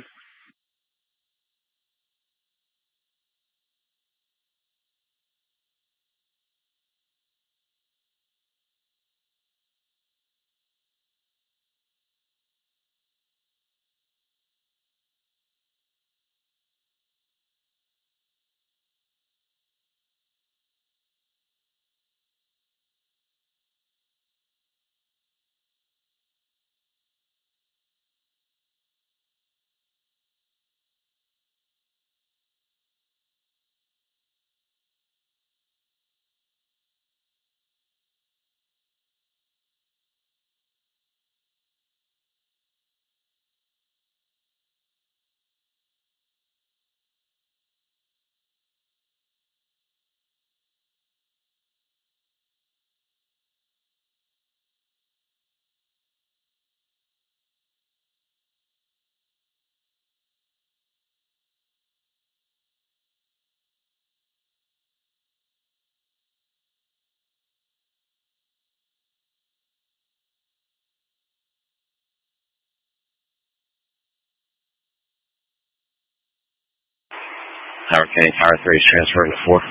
Speaker 5: Tower K, Tower 3 is transferring to 4.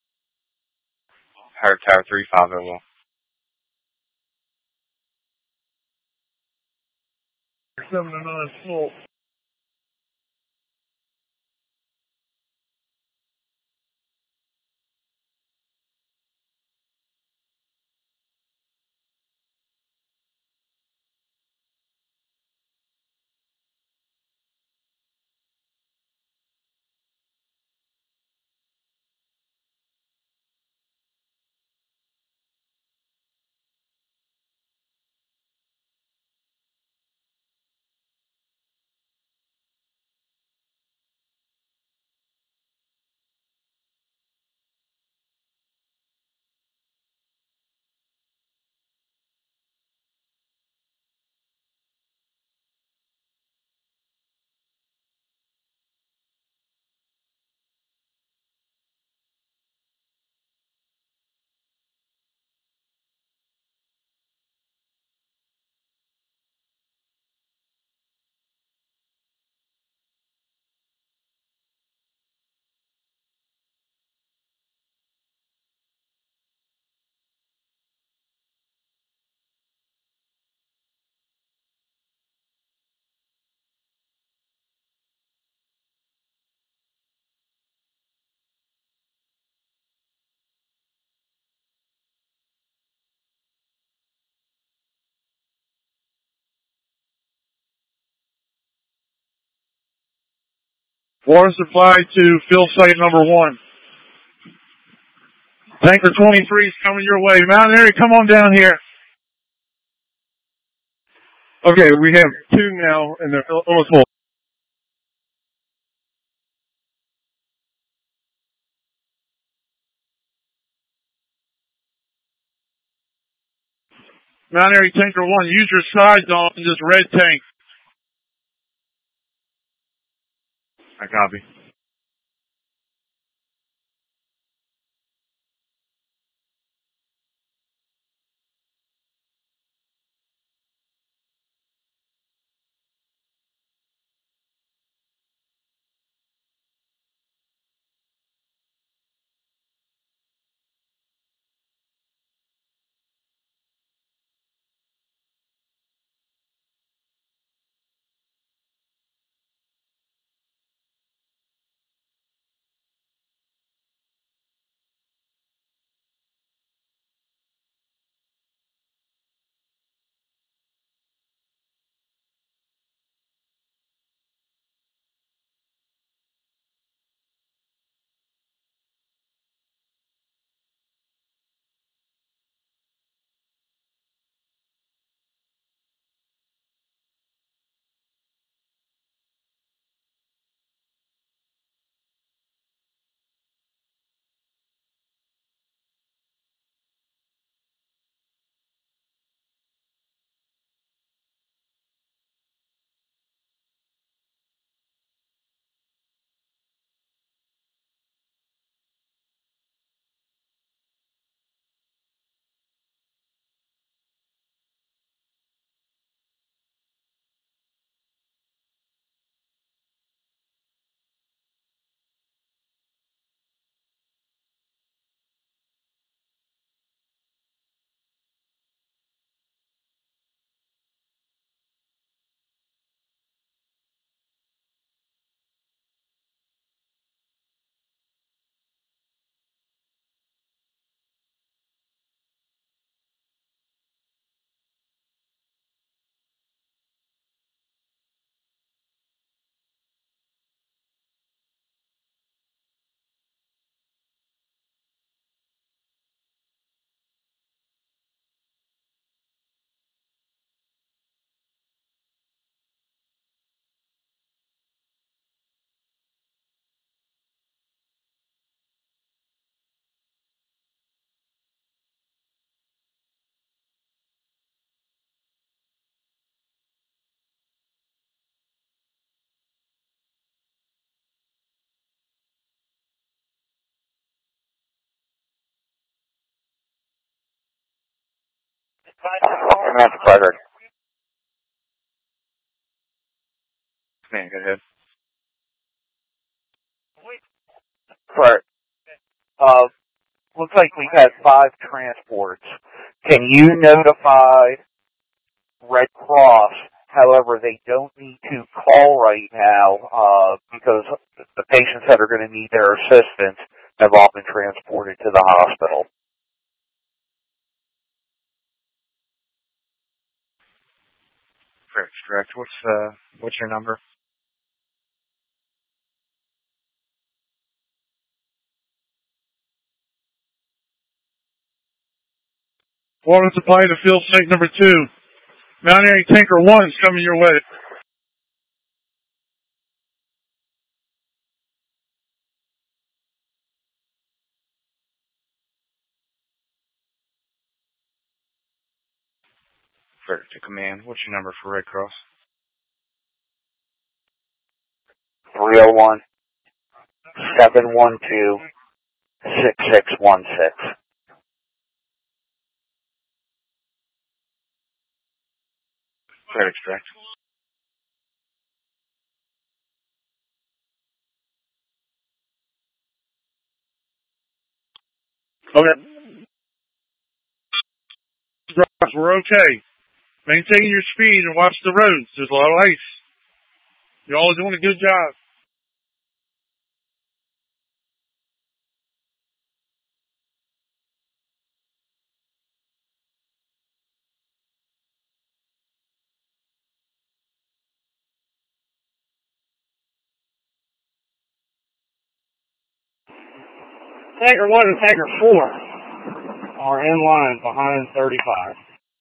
Speaker 1: Tower 3, 501.
Speaker 3: 709 full. Water supply to fill site number 1. Tanker 23 is coming your way. Mountaineer, come on down here. Okay, we have 2 now, and they're almost full. Mountaineer Tanker 1, use your sides on this red tank. I copy.
Speaker 6: Commander Frederick.
Speaker 1: Man, go ahead.
Speaker 6: Correct. Looks like we've had 5 transports. Can you notify Red Cross? However, they don't need to call right now because the patients that are going to need their assistance have all been transported to the hospital.
Speaker 17: Correct. What's your number?
Speaker 3: Water supply to field site number 2. Mountaineering tanker 1 is coming your way.
Speaker 17: To command. What's your number for Red Cross?
Speaker 6: 301-712-6616.
Speaker 17: Extract.
Speaker 3: Okay. We're okay. Maintain your speed and watch the roads. There's a lot of ice. You're all doing a good job.
Speaker 7: Tanker 1 and Tanker 4 are in line behind 35.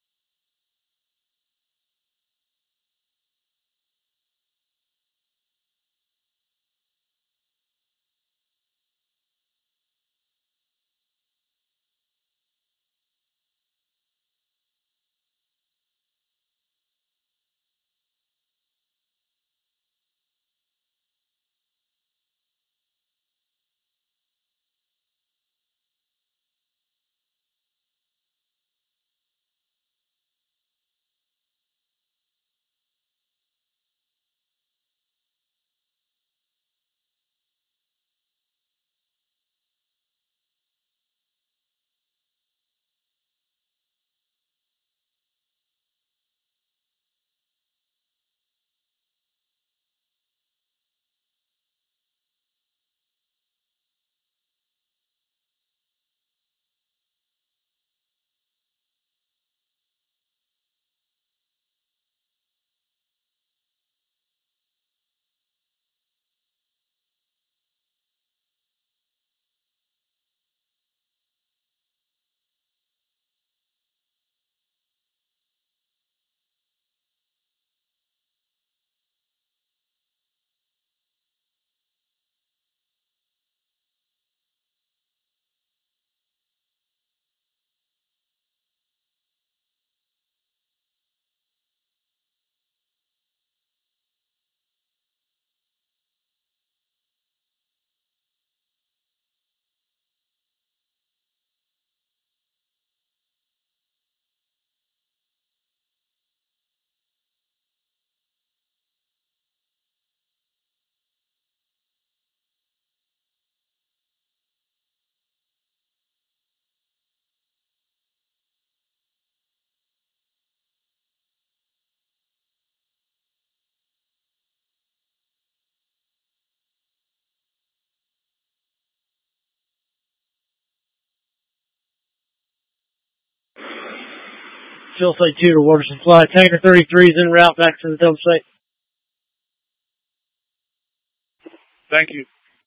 Speaker 11: Field site 2 to water supply. Tanker 33 is en route back to the dump site.
Speaker 3: Thank you.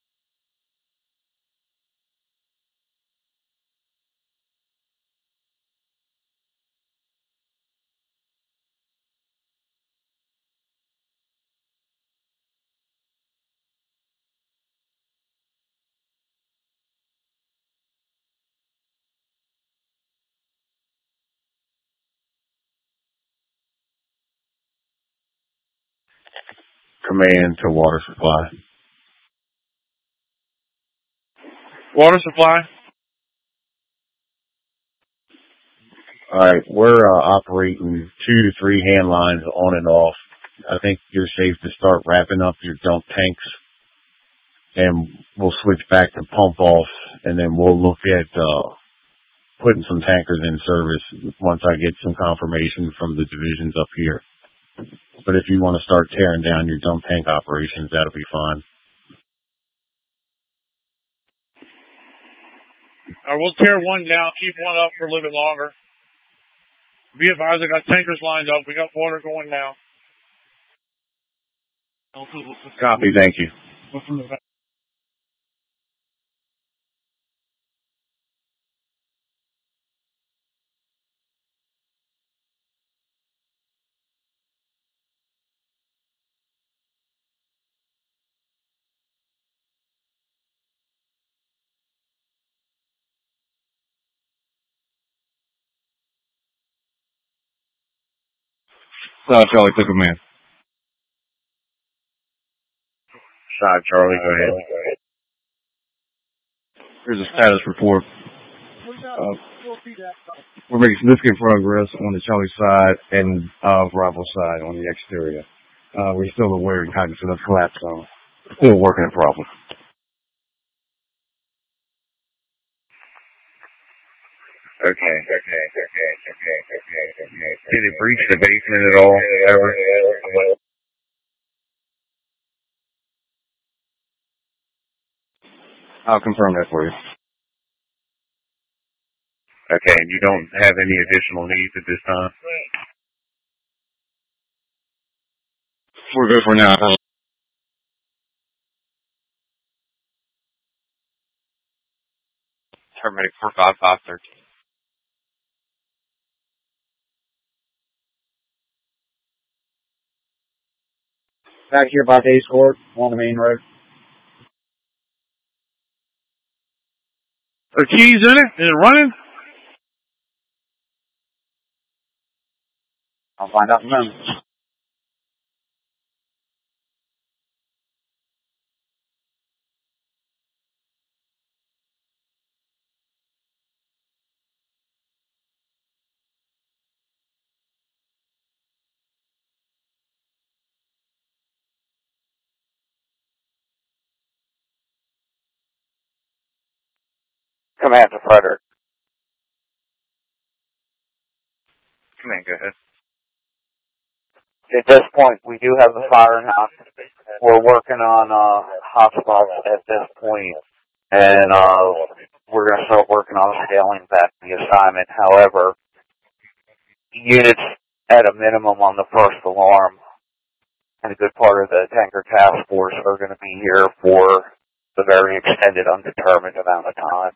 Speaker 12: Command to water supply.
Speaker 3: Water supply.
Speaker 12: All right, we're operating 2 to 3 hand lines on and off. I think you're safe to start wrapping up your dump tanks. and we'll switch back to pump off, and then we'll look at putting some tankers in service once I get some confirmation from the divisions up here. But if you want to start tearing down your dump tank operations, that'll be fine.
Speaker 3: I will tear one down, keep one up for a little bit longer. Be advised, I got tankers lined up. We got water going now.
Speaker 12: Copy, thank you.
Speaker 9: Charlie to command.
Speaker 2: Side Charlie, go ahead.
Speaker 9: Here's a status report. We're making significant progress on the Charlie side and Bravo side on the exterior. We're still aware and cognizant of collapse zone. Still working in problem.
Speaker 2: Okay. Did it breach the basement at all? Ever?
Speaker 9: I'll confirm that for you.
Speaker 2: Okay, and you don't have any additional needs at this time?
Speaker 9: We're good for now.
Speaker 1: Paramedic 45513.
Speaker 15: Back here by Days Court on the main road.
Speaker 3: Are keys in it? Is it running?
Speaker 15: I'll find out in a moment.
Speaker 6: Command to Frederick.
Speaker 17: Command, go ahead.
Speaker 6: At this point, we do have the fire knock. We're working on hotspots at this point, and we're going to start working on scaling back the assignment. However, units at a minimum on the first alarm and a good part of the tanker task force are going to be here for the very extended, undetermined amount of time.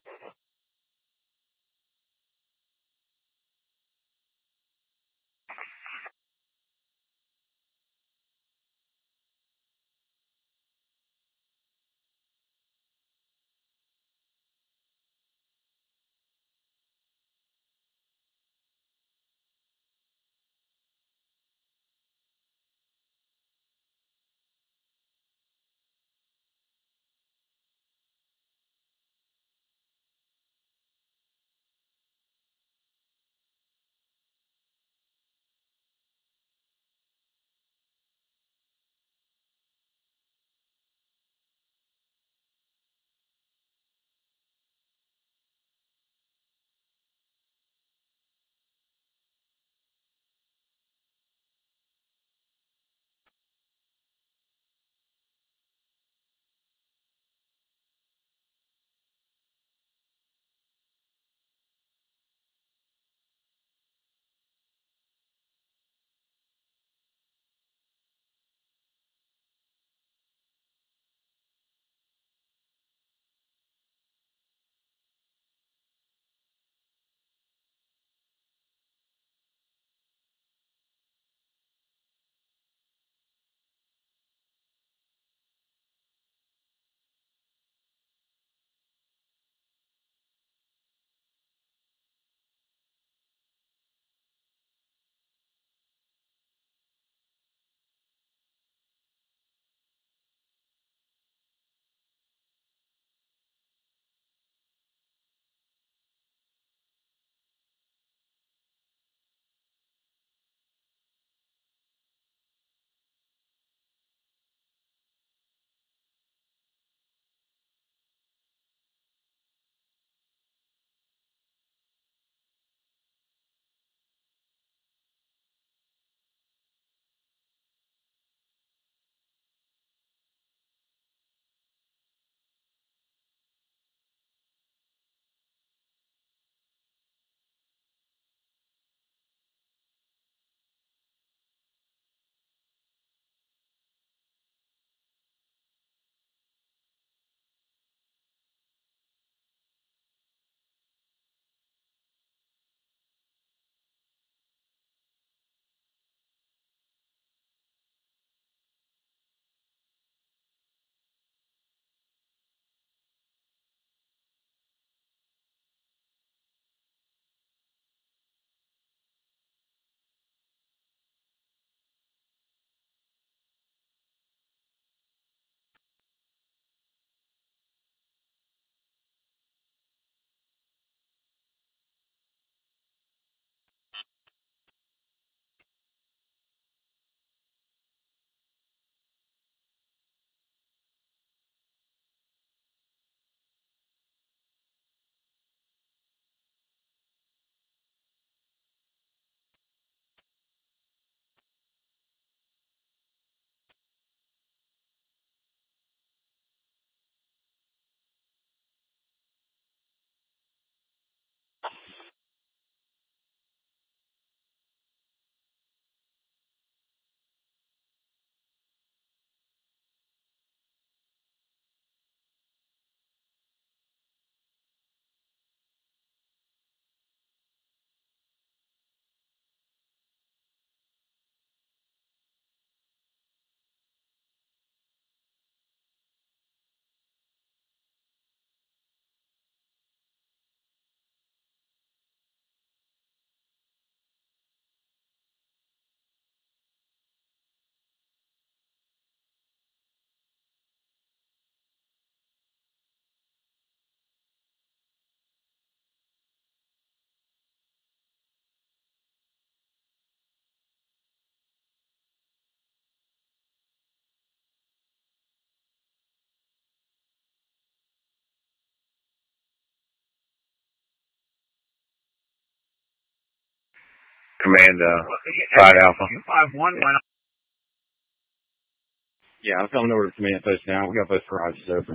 Speaker 2: Command, side Alpha.
Speaker 15: 251 went.
Speaker 9: Yeah, I'm coming over to command post now. We got both garages open.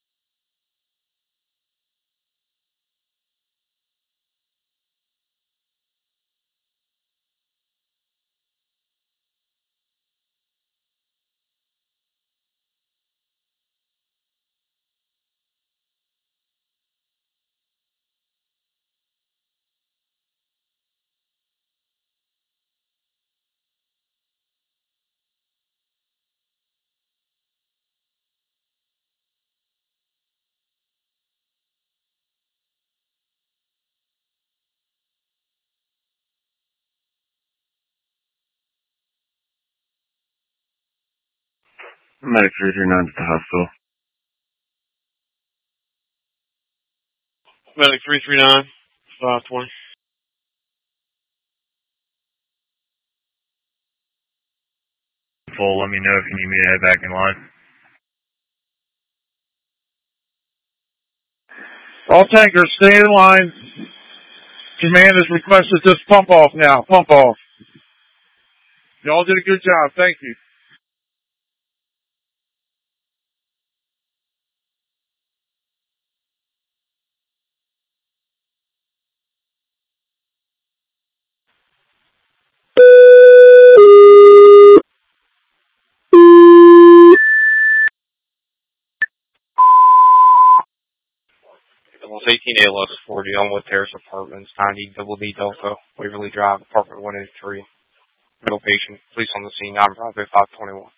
Speaker 2: Medic 339 to the hospital.
Speaker 4: Medic 339, 520.
Speaker 2: Full, let me know if you need me to head back in line.
Speaker 3: All tankers, stay in line. Command has requested this pump off now. Pump off. Y'all did a good job. Thank you.
Speaker 1: Almost 18 ALS 40 Elmwood Terrace Apartments, 90 Double D Delta, Waverly Drive, Apartment 183. Middle patient, police on the scene, 9 Bravo 521.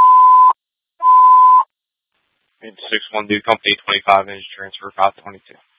Speaker 1: And 6-1 New Company 25 inch transfer 522.